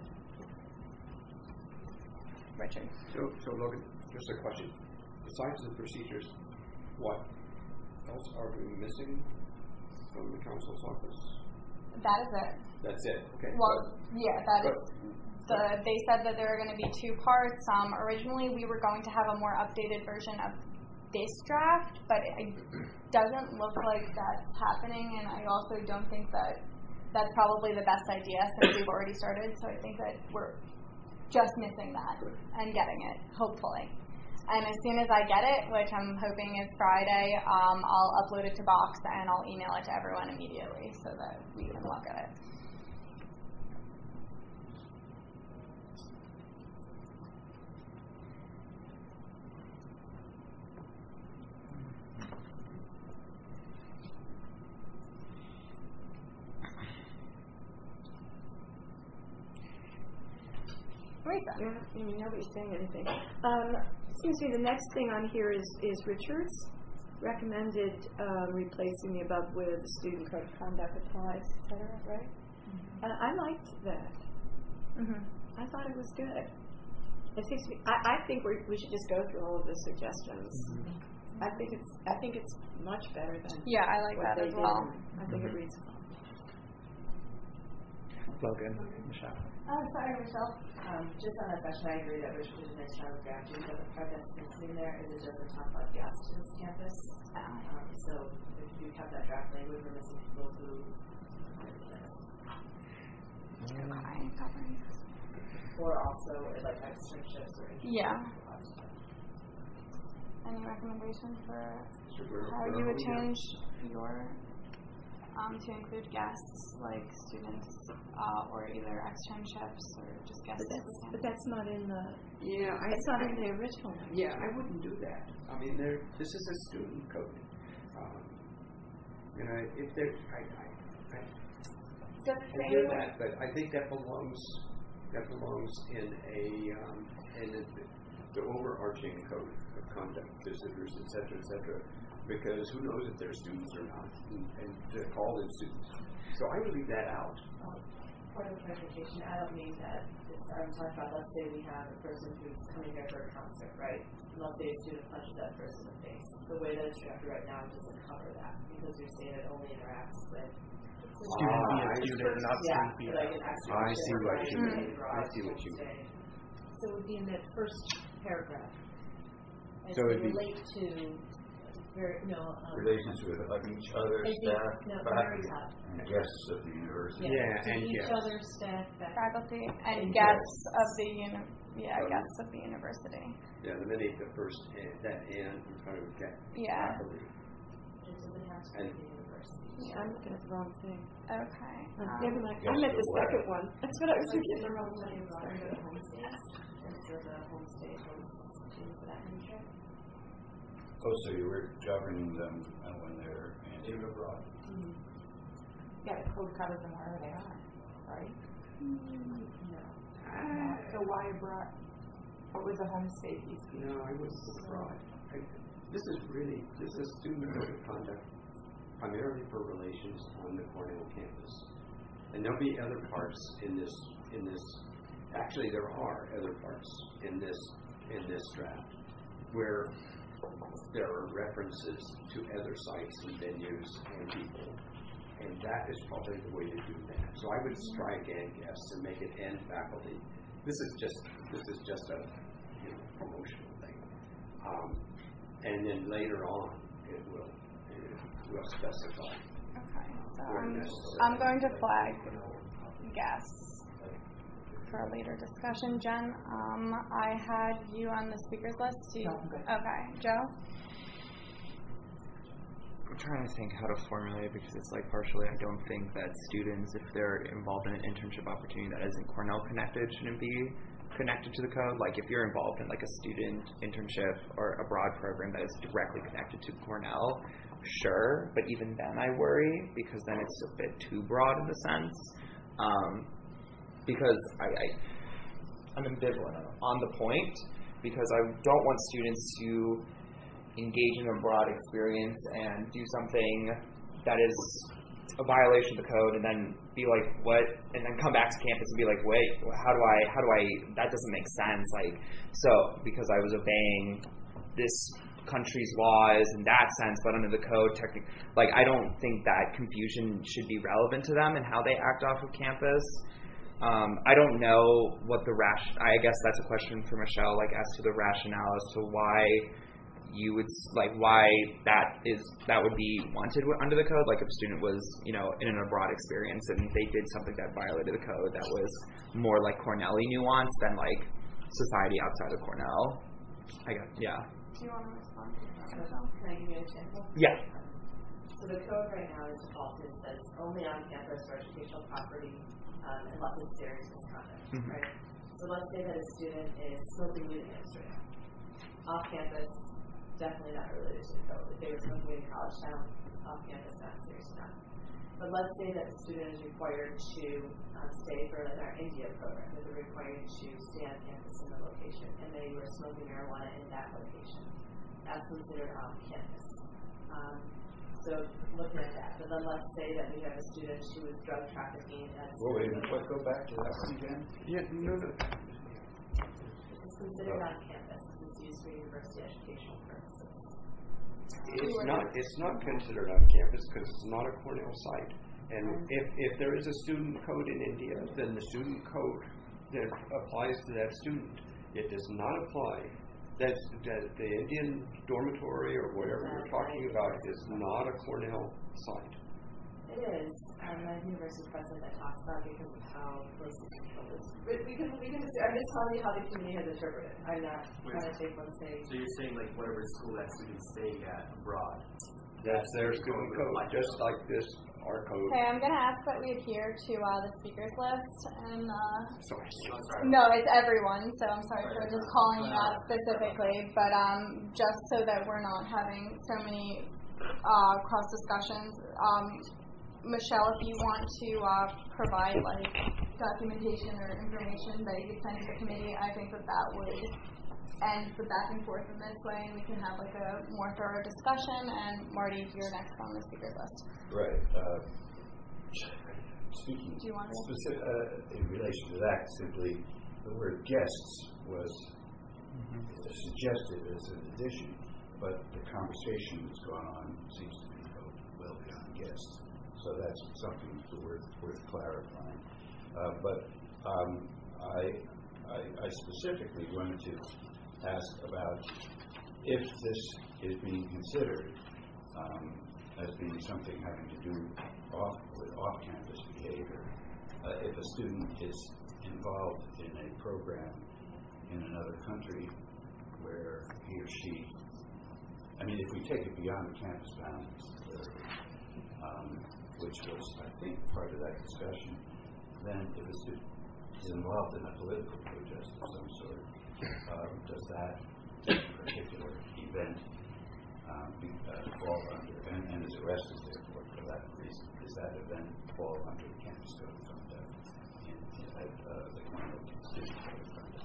Richard. So, so Logan, just a question. Besides the procedures, what else are we missing from the council's office? That is it. That's it. Okay. Well, but, yeah, that but, is. The, they said that there are going to be two parts. Um, originally, we were going to have a more updated version of this draft, but it doesn't look like that's happening, and I also don't think that that's probably the best idea since we've already started. So I think that we're just missing that and getting it, hopefully. And as soon as I get it, which I'm hoping is Friday, um, I'll upload it to Box and I'll email it to everyone immediately so that we can look at it. Yeah, I mean, nobody's saying anything. Um, seems to me the next thing on here is, is Richard's recommended um, replacing the above with student code of conduct applies, et cetera, right? Mm-hmm. Uh, I liked that. Mm-hmm. I thought it was good. It seems to me, I, I think we we should just go through all of the suggestions. Mm-hmm. I think it's I think it's much better than yeah, I like what that they as well. did. I think mm-hmm. it reads well. Logan, Michelle. Oh, sorry, Michelle. Um, just on that section, I agree that Richard did a nice job of drafting, but the part that's missing there is it doesn't talk about gas to this campus. Um, so if you have that draft language, we're missing people who okay. or also like externships or yeah. Any recommendation for how you would change your Um, to include guests like students uh, or either externships or just guests. But that's, but that's not in the. Yeah, I, it's not I, in the original. Yeah, I wouldn't do that. I mean, there. This is a student code. Um, you know, if there, I, I, I, I hear that, but I think that belongs. That belongs in a um, in a, the overarching code of conduct, visitors, et cetera, et cetera. Because who knows if they're students or not, and, and to call them students. So I would leave that out. Um, point of clarification, I don't mean that it's, I'm talking about, let's say we have a person who's coming here for a concert, right? And let's say a student punches that person in the face. The way that it's drafted right now doesn't cover that, because you're saying it only interacts with student be a student, not yeah, student be a like I see what you mean. I see what you mean. So it would be in that first paragraph. And so it would relate to Very, no, um, relations with like each other, staff, no, faculty, and guests of the university. Yeah, yeah so and each guests. other staff, faculty, and, and guests of the uni- yeah um, guests of the university. Yeah, eliminate the first and, that and in front of get yeah. faculty. It doesn't have to be the university. Yeah, I'm looking at the wrong thing. Okay. Um, Um, never mind. Yes, I meant the the second one. That's what I was Like thinking. the wrong one is going to the homestays, and so the homestay hosts students of that nature. Oh, so you were governing them uh, when they're in abroad. Mm-hmm. Yeah, the code covers them wherever they are, right? Mm-hmm. No. Ah, So why abroad? What was the homestay piece? no, I was abroad. I, this is really this is student code of conduct, primarily for relations on the Cornell campus, and there'll be other parts in this in this. Actually, there are other parts in this in this draft where there are references to other sites and venues and people, and that is probably the way to do that. So I would strike and guests and make it and faculty. This is just this is just a you know, promotional thing, um, and then later on it will it will specify. Okay, so I'm, I'm going to flag guests for a later discussion. Jen, um, I had you on the speakers list. Do you, No, I'm good. Okay, Joe? I'm trying to think how to formulate it because it's like partially I don't think that students, if they're involved in an internship opportunity that isn't Cornell connected, shouldn't be connected to the code. Like if you're involved in like a student internship or a broad program that is directly connected to Cornell, sure, but even then I worry because then it's a bit too broad in the sense. Um, because I, I, I'm ambivalent on the point because I don't want students to engage in a broad experience and do something that is a violation of the code and then be like, what? And then come back to campus and be like, wait, how do I, how do I, that doesn't make sense. Like, so because I was obeying this country's laws in that sense, but under the code, technic, like, I don't think that confusion should be relevant to them and how they act off of campus. Um, I don't know what the ration, I guess that's a question for Michelle, like, as to the rationale as to why you would, like, why that is, that would be wanted under the code, like if a student was, you know, in an abroad experience and they did something that violated the code that was more like Cornell-y nuance than like society outside of Cornell. I guess, yeah. Do you want to respond to that, Michelle? Can I give you an example? Yeah. So the code right now is defaulted, says only on campus or educational property um, unless it's serious misconduct, Mm-hmm. right? So let's say that a student is smoking weed in Amsterdam. Off campus, definitely not related to the code. If they were smoking weed in college town, off campus, not serious enough. But let's say that the student is required to um, stay for like our India program, that they're required to stay on campus in the location, and they were smoking marijuana in that location. That's considered off campus. Um, so looking at that, but then let's say that we have a student who is drug trafficking as. Well, wait a minute. What, go back to that one again. Yeah, no, no. This is considered on campus. This is used for university educational purposes. It's not. It's not considered on campus because it's not a Cornell site. And if if there is a student code in India, then the student code that applies to that student. It does not apply. That's that the Indian dormitory or whatever you're talking about is not a Cornell site. It is. Um, I have university president that talks about it because of how places control this. But we can, we can just, I'm just telling you how the community has interpreted. I'm not Wait, trying to take one say. So you're saying like whatever school that student's staying at abroad? That's their student code, just like this, our code. Okay, I'm going to ask that we adhere to uh, the speakers list. And uh, Sorry. Oh, sorry. no, it's everyone, so I'm sorry for just calling you out specifically. But um, just so that we're not having so many uh, cross discussions, um, Michelle, if you want to uh, provide like documentation or information that you could send to the committee, I think that that would end the back and forth in this way, and we can have like a more thorough discussion. And Marty, you're next on the speakers list. Right. Uh, speaking Do you want to? specific, uh, in relation to that, simply the word guests was Mm-hmm. suggested as an addition, but the conversation that's gone on seems to be go well beyond guests. So that's something worth worth clarifying. Uh, but um, I, I I specifically wanted to ask about if this is being considered um, as being something having to do off, with off-campus behavior. Uh, if a student is involved in a program in another country where he or she, I mean, if we take it beyond the campus boundaries, um, which was, I think, part of that discussion, then if a student is involved in a political protest of some sort, um, does that particular event um, be, uh, fall under, and, and is arrested therefore for that reason, does that event fall under the campus code of conduct in, in uh, the Cornell student code of conduct?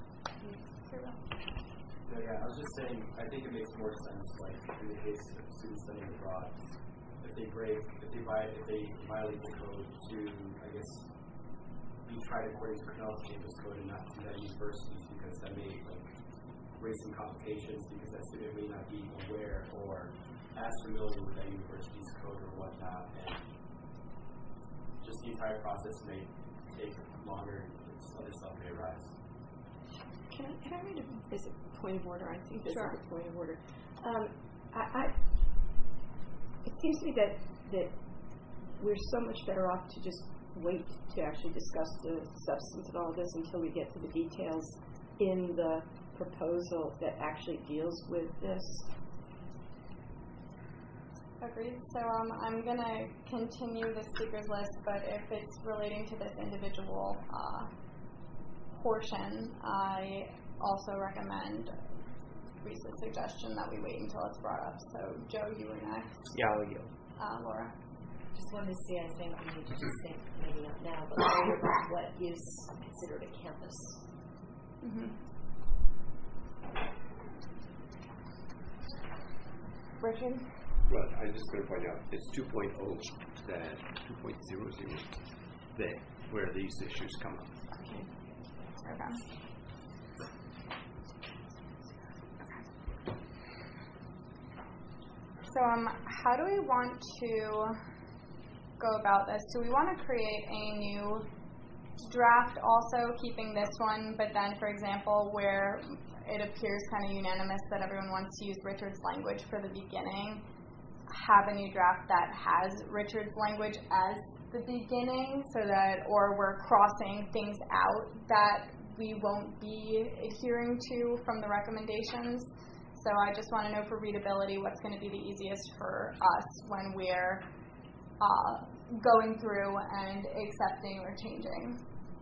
So yeah, I was just saying, I think it makes more sense, like in the case of students studying abroad, if they break, if they violate, if they violate the code to, I guess, be tried according to Cornell's campus code and not to that universities, because that may like raise some complications because that student may not be aware or as familiar with that university's code or whatnot, and just the entire process may take longer and other stuff may arise. Can I, can I read a basic point of order? I think this Sure. is a point of order. Um, I, I, it seems to me that, that we're so much better off to just wait to actually discuss the substance of all of this until we get to the details in the proposal that actually deals with this. Agreed. So um, I'm going to continue the speakers list, but if it's relating to this individual uh, portion, I also recommend Reese's suggestion that we wait until it's brought up. So, Joe, you were next. Yeah, I'll yield. Uh, Laura. Just wanted to say, I think we need to just think, maybe not now, but later about what is considered a campus. Mm-hmm. Richard? Well, I'm just going to point out, it's two point oh that, two point oh oh, that, where these issues come up. Okay. Okay. So, um, how do we want to go about this? Do we want to create a new draft also, keeping this one, but then, for example, where it appears kind of unanimous that everyone wants to use Richard's language for the beginning, have a new draft that has Richard's language as the beginning, so that, or we're crossing things out that we won't be adhering to from the recommendations? So I just want to know for readability what's going to be the easiest for us when we're uh, going through and accepting or changing.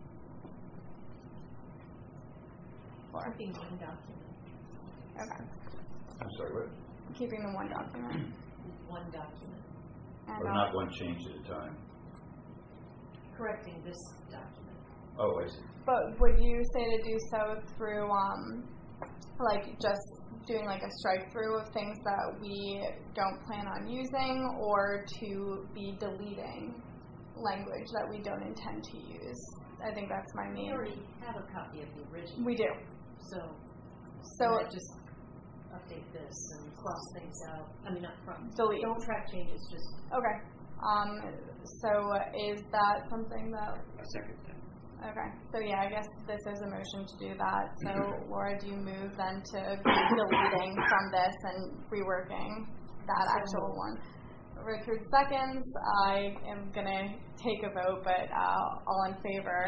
Keeping one document. Okay. I'm sorry, what? Keeping the one document. One document. And Or uh, not one change at a time? Correcting this document. Oh, I see. But would you say to do so through, um, like, just doing like a strike through of things that we don't plan on using, or to be deleting language that we don't intend to use? I think that's my main. We already have a copy of the original. We do. So, So might just update this and cross things out. I mean, not cross. Delete. Don't track changes. Just okay. Um. So is that something that? A second. Okay, so yeah, I guess this is a motion to do that. So, Laura, do you move then to be deleting from this and reworking that actual one? Richard seconds. I am going to take a vote, but uh, all in favor?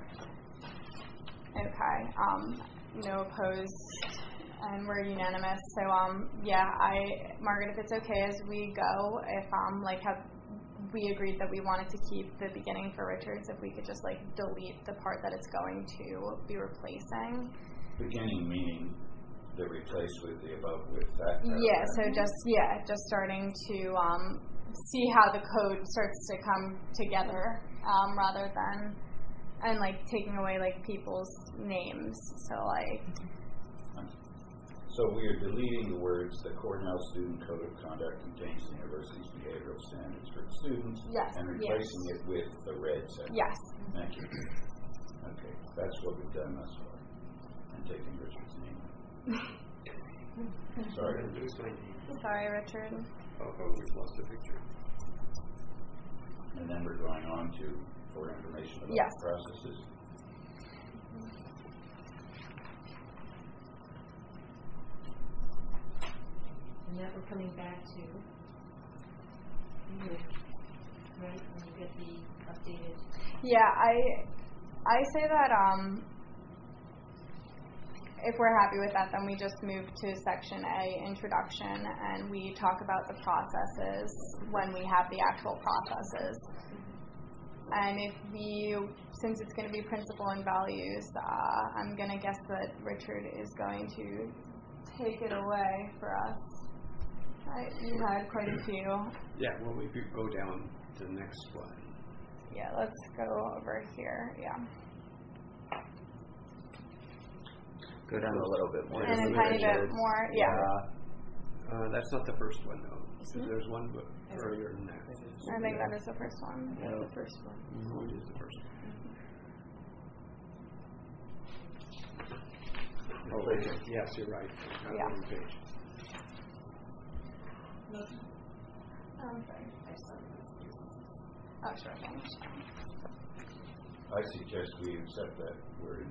Okay. Um, no opposed, and we're unanimous. So, um, yeah, I, Margaret, if it's okay as we go, if um, like have. we agreed that we wanted to keep the beginning for Richards, if we could just like delete the part that it's going to be replacing. Beginning meaning they're replaced with the above with that. Yeah, so just yeah, just starting to um, see how the code starts to come together, um, rather than and like taking away like people's names. So like. So we are deleting the words, the Cornell Student Code of Conduct contains the university's behavioral standards for the students, yes, and replacing yes. it with the red section. Yes. Thank you. Okay, that's what we've done thus far. I'm taking Richard's name. Sorry. Sorry, Richard. Oh, oh, we've lost the picture. And then we're going on to, for information about yes. the processes. And that we're coming back to, right, when you get the updated. Yeah, I I say that um, if we're happy with that, then we just move to section A, introduction, and we talk about the processes when we have the actual processes. And if we, since it's going to be principle and values, uh, I'm going to guess that Richard is going to take it away for us. Right, you had quite a few. Yeah, well, if you go down to the next one. Yeah, let's go over here. Yeah. Go down a little bit more. And a tiny bit more, yeah. Uh, uh, that's not the first one, though. Mm-hmm. There's one but earlier than that. I think that is the first one. Yeah, the first one. No, it is the first one. Mm-hmm. Oh, okay. Yes, you're right. Not yeah. one page. Um, sorry. Oh, sure. Thanks. I suggest we accept that word.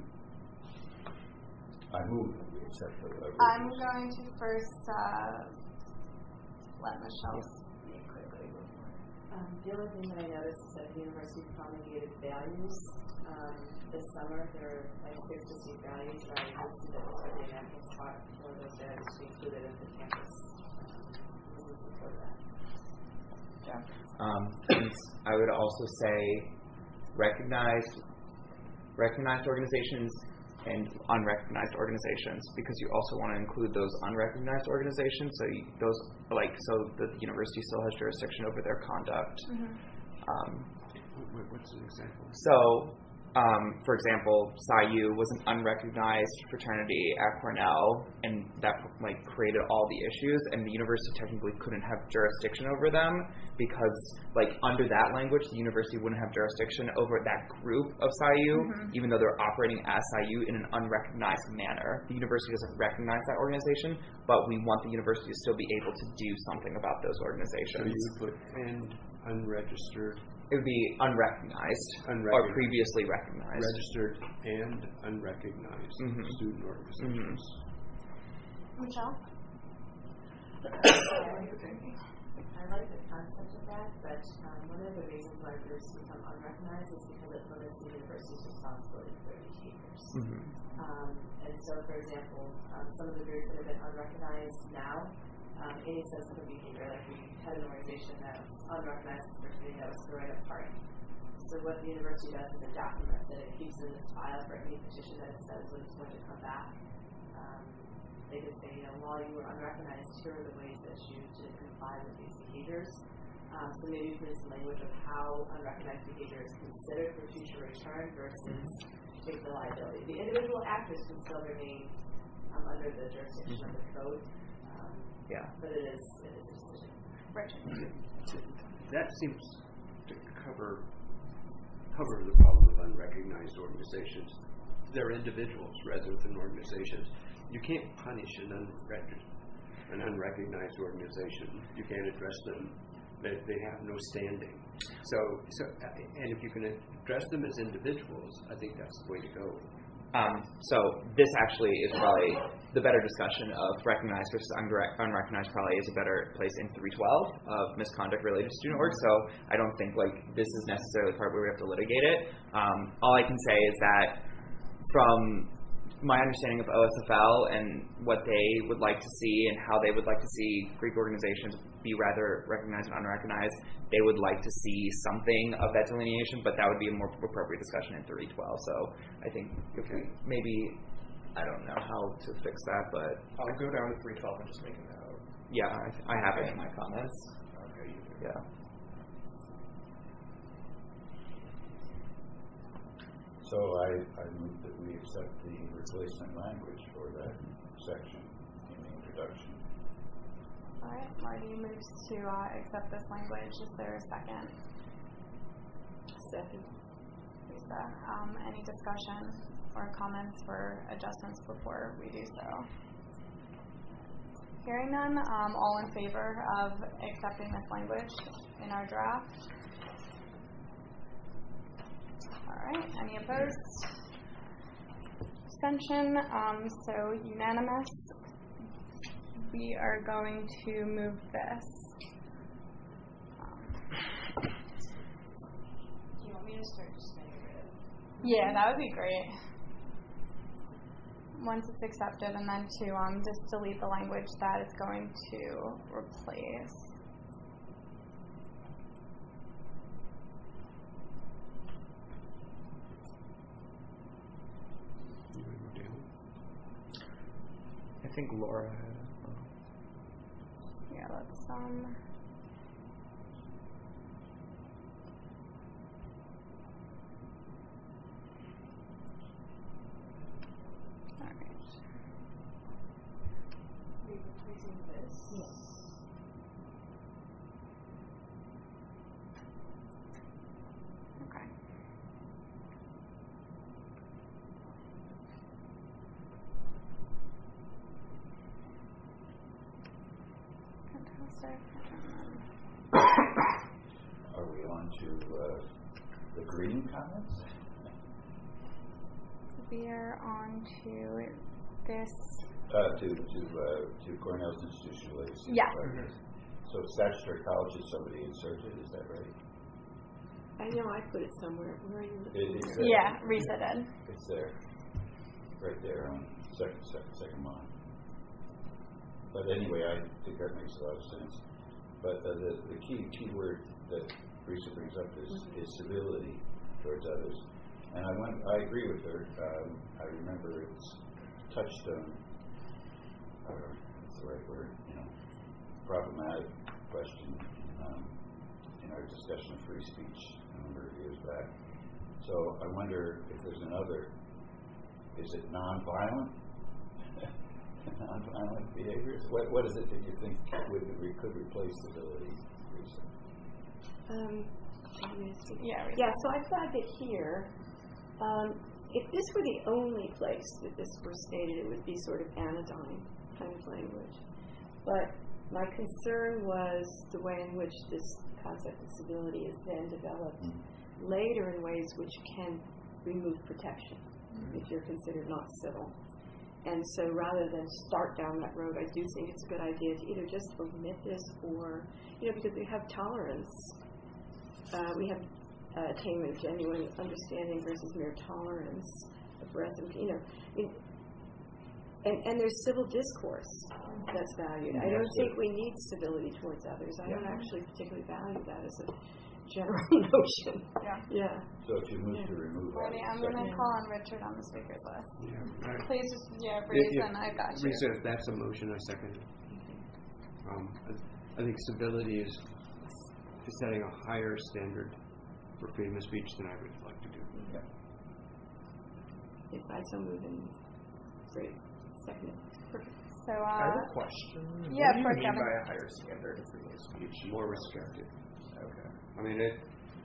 I move that we accept the word. I'm going to first uh, let Michelle speak quickly. Um, the other thing that I noticed is that the university promulgated values. Um, this summer, there are like six distinct values, and I would see that was already an active spot for those values to be included in the campus. Um, we would support that. Joe? Um, and I would also say recognized, recognized organizations and unrecognized organizations, because you also want to include those unrecognized organizations. So you, those like so the university still has jurisdiction over their conduct. Mm-hmm. Um, What's an example? So, um, for example, Psi U was an unrecognized fraternity at Cornell, and that like created all the issues, and the university technically couldn't have jurisdiction over them because, like, under that language, the university wouldn't have jurisdiction over that group of Psi U, Mm-hmm. even though they're operating as Psi U in an unrecognized manner. The university doesn't recognize that organization, but we want the university to still be able to do something about those So organizations. you would put and unregistered, It would be unrecognized, or Unrecognized. previously recognized. registered and unrecognized Mhm. student organizations. Michelle? I like the concept of that, but um, one of the reasons why groups become unrecognized is because it limits the university's responsibility for their behaviors. Mhm. Um, and so, for example, um, some of the groups that have been unrecognized now, um, any sensitive behavior, like we had an organization that was unrecognized fraternity that was throwing a party. So what the university does is it documents it, it keeps it in this file for any petition that it says when it's going to come back. Um, they could say, you know, while you were unrecognized, here are the ways that you didn't comply with these behaviors. Um, so maybe put some language of how unrecognized behavior is considered for future return versus take the liability. The individual actors can still remain um, under the jurisdiction mm-hmm. of the code, um, yeah. but it is it is a decision. Richard. That seems to cover cover the problem of unrecognized organizations. They're individuals rather than organizations. You can't punish an, unrec- an unrecognized organization. You can't address them. They, they have no standing. So, so, and if you can address them as individuals, I think that's the way to go. Um, so this actually is probably the better discussion of recognized versus unre- unrecognized. Probably is a better place in three twelve of misconduct related to student work. So I don't think like this is necessarily the part where we have to litigate it. Um, all I can say is that from my understanding of O S F L and what they would like to see and how they would like to see Greek organizations be rather recognized and unrecognized, they would like to see something of that delineation, but that would be a more appropriate discussion in three twelve. So I think if we maybe, I don't know how to fix that, but I'll go down to three twelve and just make a note. Yeah, I, I have it in my comments. Okay, you do. Yeah. So I, I move that we accept the replacement language for that section in the introduction. All right, Marty moves to uh, accept this language. Is there a second? Second. Lisa, um, any discussion or comments for adjustments before we do so? Hearing none, um, all in favor of accepting this language in our draft? All right, any opposed? Abstention, um, so unanimous. We are going to move this. Um, Do you want me to start just getting rid of it? yeah, that would be great. Once it's accepted, and then to um, just delete the language that it's going to replace. I think Laura had. Yeah, let's um. All right. Are you replacing this? Yes. Okay. Fantastic. Are we on to uh, the green comments? We are on to this. Uh, to to uh, to Cornell's institutionalization. Yeah. So statutory college is somebody inserted, is that right? I know I put it somewhere. Where are you It looking? is there. Yeah, Risa did. It's there, right there on second second second line. But anyway, I think that makes a lot of sense. but uh, the, the key key word that Teresa brings up is, mm-hmm. is civility towards others. And I went, I agree with her. Um, I remember it's touchstone, or what's the right word, you know, problematic question um, in our discussion of free speech a number of years back. So I wonder if there's another. Is it nonviolent? Nonviolent behaviors? What What is it that you think would we could replace civility? Um, yeah. Yeah. So I flagged it here. Um, if this were the only place that this were stated, it would be sort of anodyne kind of language. But my concern was the way in which this concept of civility is then developed mm-hmm. later in ways which can remove protection mm-hmm. if you're considered not civil. And so rather than start down that road, I do think it's a good idea to either just omit this or, you know, because we have tolerance. Uh, we have uh, attainment of genuine understanding versus mere tolerance of breadth and, you know, I mean, and, and there's civil discourse that's valued. I don't think we need civility towards others. I don't actually particularly value that as a general notion. Yeah. Yeah. So if you move yeah. to remove Ready, I'm going to call on Richard on the speakers list. Yeah. Right. Please just, yeah, breathe, yeah, and I've got you. Research, that's a motion, I second it. Um, I, I think civility is, is setting a higher standard for freedom of speech than I would like to do. Yeah. If I so move in, great. Second. Perfect. So, uh, I have a question. Yeah, what of do you course, mean Gavin. by a higher standard of freedom of speech? More restrictive. Okay. I mean, it.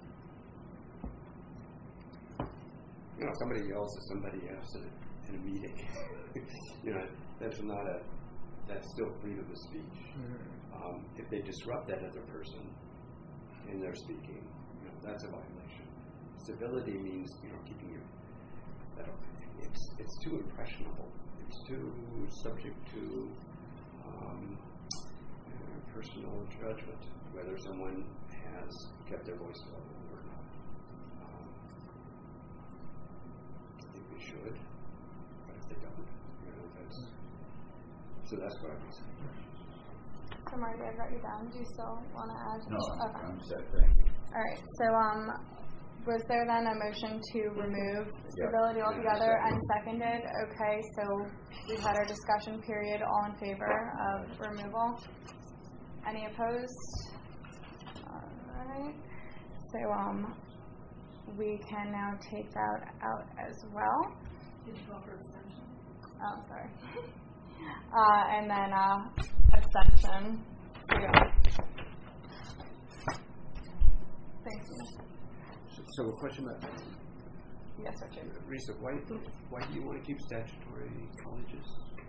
You know, somebody yells at somebody else in a, in a meeting. You know, that's not a. That's still freedom of speech. Mm-hmm. Um, if they disrupt that other person in their speaking, you know, that's a violation. Civility means, you know, keeping your. I don't, it's it's too impressionable. It's too subject to um, uh, personal judgment whether someone has kept their voice low or not. Um, I think they should, but if they don't, you know, that's so that's what I would say. So Marty, I've got you down. Do you still want to add? No, okay. I'm set. Thank you. All right. So um. Was there then a motion to remove Yep. civility altogether Yeah, and seconded? Okay, so we've had our discussion period. All in favor of removal? Any opposed? All right. So um, we can now take that out as well. Did you go for extension? Oh, sorry. uh, and then uh, abstention. Yeah. Thank you. So a question about that. Yes, Richard. Risa, why why do you want to keep statutory colleges?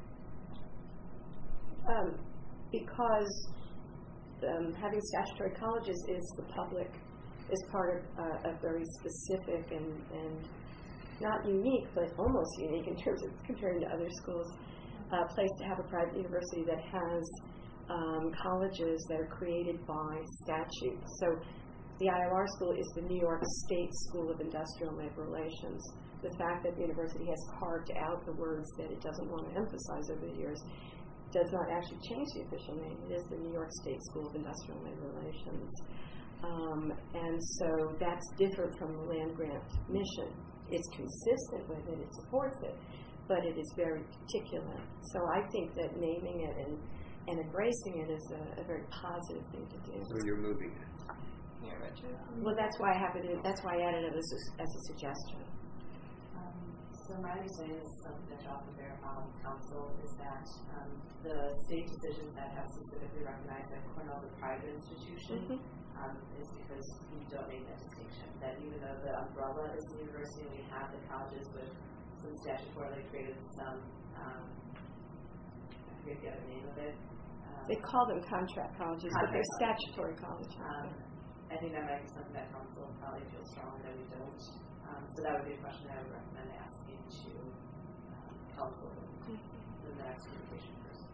Um, because um, having statutory colleges is the public, is part of uh, a very specific and, and not unique, but almost unique in terms of comparing to other schools, uh, place to have a private university that has um, colleges that are created by statute. So the I O R school is the New York State School of Industrial and Labor Relations. The fact that the university has carved out the words that it doesn't want to emphasize over the years does not actually change the official name. It is the New York State School of Industrial and Labor Relations. Um, and so that's different from the land grant mission. It's consistent with it, it supports it, but it is very particular. So I think that naming it and, and embracing it is a, a very positive thing to do. So you're moving it. Here, Richard. Well, that's why I have it. In, that's why I added it as a, as a suggestion. Um, so my understanding is something that y'all from their um, council is that um, the state decisions that have specifically recognized that Cornell is a private institution mm-hmm. um, is because we don't make that distinction. That even though the umbrella is the university, we have the colleges with some statutorily created some. Um, I forget the other name of it. Um, they call them contract colleges, contract but they're statutory colleges. Um, I think that might be something that council probably feels strongly that we don't. Um, so that would be a question I would recommend asking to um, council mm-hmm. the next communication person.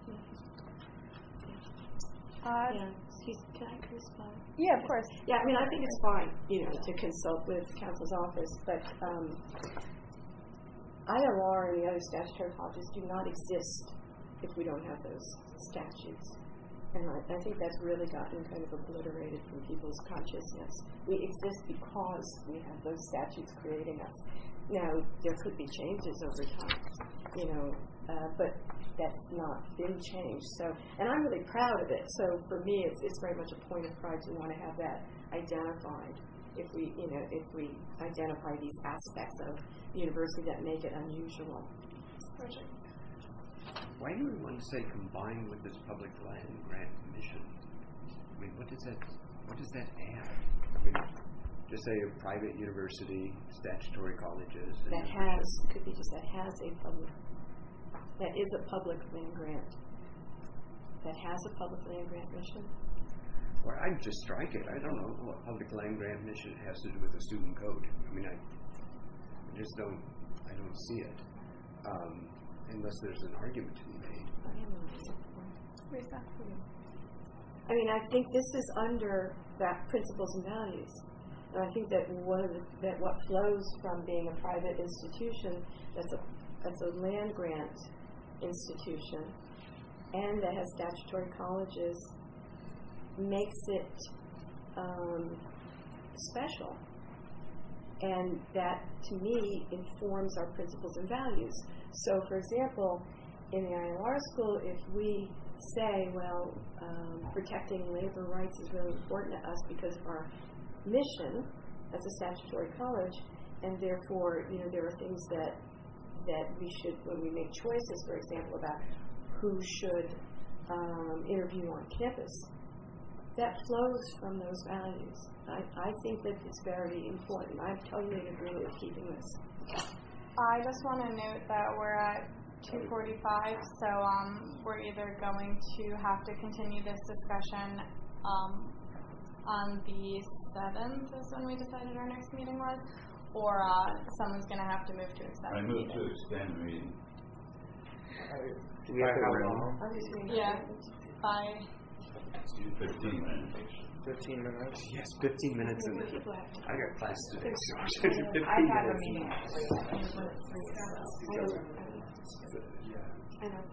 Mm-hmm. Uh, yeah. Excuse me, can I respond? Yeah, of course. Yeah, I mean, I think it's fine, you know, to consult with council's office, but um, I O R and the other statutory colleges do not exist if we don't have those statutes. And I, I think that's really gotten kind of obliterated from people's consciousness. We exist because we have those statutes creating us. Now, there could be changes over time, you know, uh, but that's not been changed. So, and I'm really proud of it. So for me, it's, it's very much a point of pride to want to have that identified. If we, you know, if we identify these aspects of the university that make it unusual. Why do we want to say combined with this public land grant mission? I mean, what does that what does that add? I mean, just say a private university, statutory colleges. That has could be just that has a public that is a public land grant. That has a public land grant mission. Well, I'd just strike it. I don't know what public land grant mission has to do with the student code. I mean, I, I just don't I don't see it. Um, unless there's an argument to be made. I mean, I think this is under that principles and values. And I think that one of the, that what flows from being a private institution that's a that's a land grant institution and that has statutory colleges makes it um, special. And that, to me, informs our principles and values. So, for example, in the I L R school, if we say, well, um, protecting labor rights is really important to us because of our mission as a statutory college, and therefore, you know, there are things that that we should, when we make choices, for example, about who should um, interview on campus, that flows from those values. I, I think that it's very important. I totally agree with keeping this. I just want to note that we're at two forty-five, so um, we're either going to have to continue this discussion um, on the seventh is when we decided our next meeting was, or uh, someone's going to have to move to extend I the move meeting. to extend the meeting. Do we have to run? Yeah, by Fifteen minutes. Fifteen minutes. Yes, fifteen minutes. And I got class today, so I'm I fifteen have a minutes. meeting at three. I know.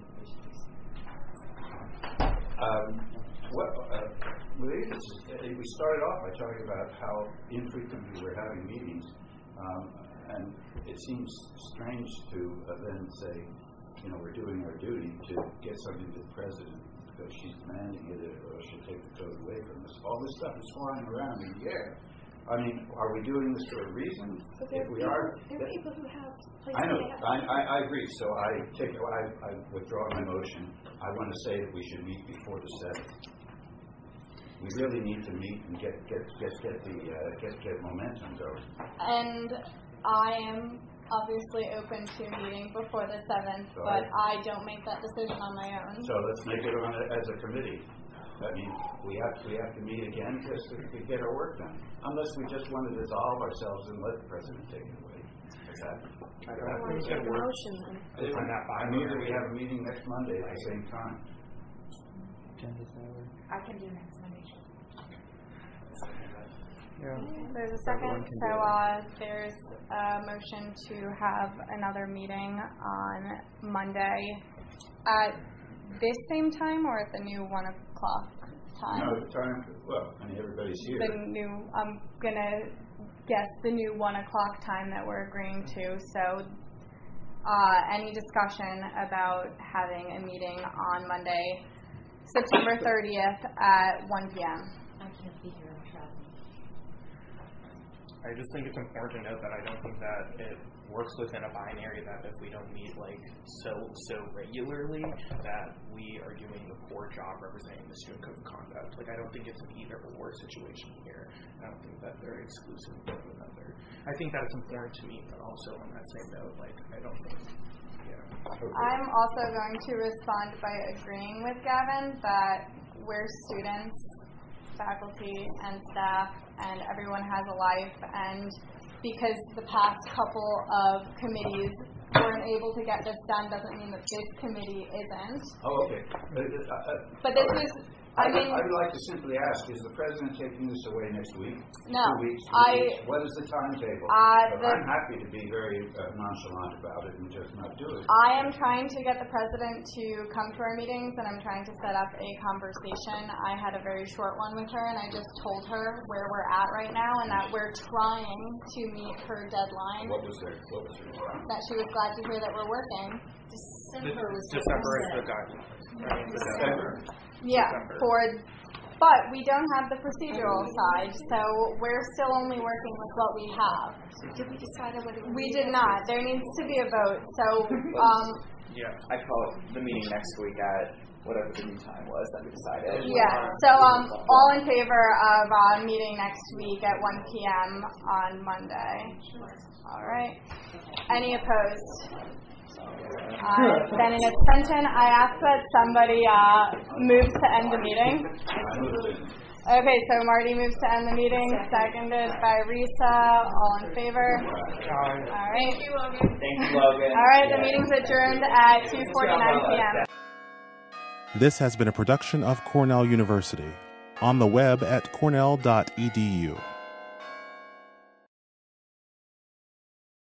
Um, what, uh, we we started off by talking about how infrequently we're having meetings, um, and it seems strange to uh, then say, you know, we're doing our duty to get something to the president because she's demanding it, or she'll take the code away from us. All this stuff is flying around in the air. I mean, are we doing this for a reason? But there If we people, are, there are people who have places I know. they have. I, I, I agree. So I take. I, I withdraw my motion. I want to say that we should meet before the seventh. We really need to meet and get get get get the uh, get get momentum going. And I am obviously open to meeting before the seventh, So but I- I don't make that decision on my own. So let's make it on a, as a committee. I mean, we have we have to meet again just to, to get our work done. Unless we just want to dissolve ourselves and let the president take it away. Is that? I that don't is think that it work? Motion, then. I think that I move that we have a meeting next Monday at the same time. I can do next Monday. Yeah. There's a Everyone second. can So do it. uh, there's a motion to have another meeting on Monday at this same time or at the new one o'clock time? No, the time. Well, I mean, everybody's here. The new, I'm gonna guess the new one o'clock time that we're agreeing to. So, uh, any discussion about having a meeting on Monday, September thirtieth at one p.m. I can't be here, I'm traveling. I just think it's important to note that I don't think that it works within a binary that if we don't meet like so so regularly that we are doing a poor job representing the student code of conduct. Like I don't think it's an either or situation here. I don't think that they're exclusive of one another. I think that it's important to meet, but also on that same note, like I don't think yeah. I'm also going to respond by agreeing with Gavin that we're students, faculty, and staff, and everyone has a life, and because the past couple of committees weren't able to get this done doesn't mean that this committee isn't. Oh, okay. Uh, uh, uh, But this all right. is, I I mean, would, I would like to simply ask, is the president taking this away next week? No. Two weeks? Three I- weeks? What is the timetable? Uh, But the- I'm happy to be very uh, nonchalant about it and just not do it. I am trying to get the president to come to our meetings, and I'm trying to set up a conversation. I had a very short one with her, and I just told her where we're at right now and that we're trying to meet her deadline. What was there? What was there? That she was glad to hear that we're working. December was December is the the guideline. December. Yeah, December. for, but we don't have the procedural side, so we're still only working with what we have. Did we decide on whether We did not. There needs to be a vote. So, um, Yeah, I call it the meeting next week at whatever the new time was that we decided. yeah. So, um, all in favor of uh, meeting next week at one p.m. on Monday? All right. Any opposed? Uh, then in abstention, I ask that somebody uh, moves to end the meeting. Okay, so Marty moves to end the meeting, seconded by Risa. All in favor? All right. Thank you, Logan. All right, the meeting's adjourned at two forty-nine p.m. This has been a production of Cornell University. On the web at cornell dot e d u.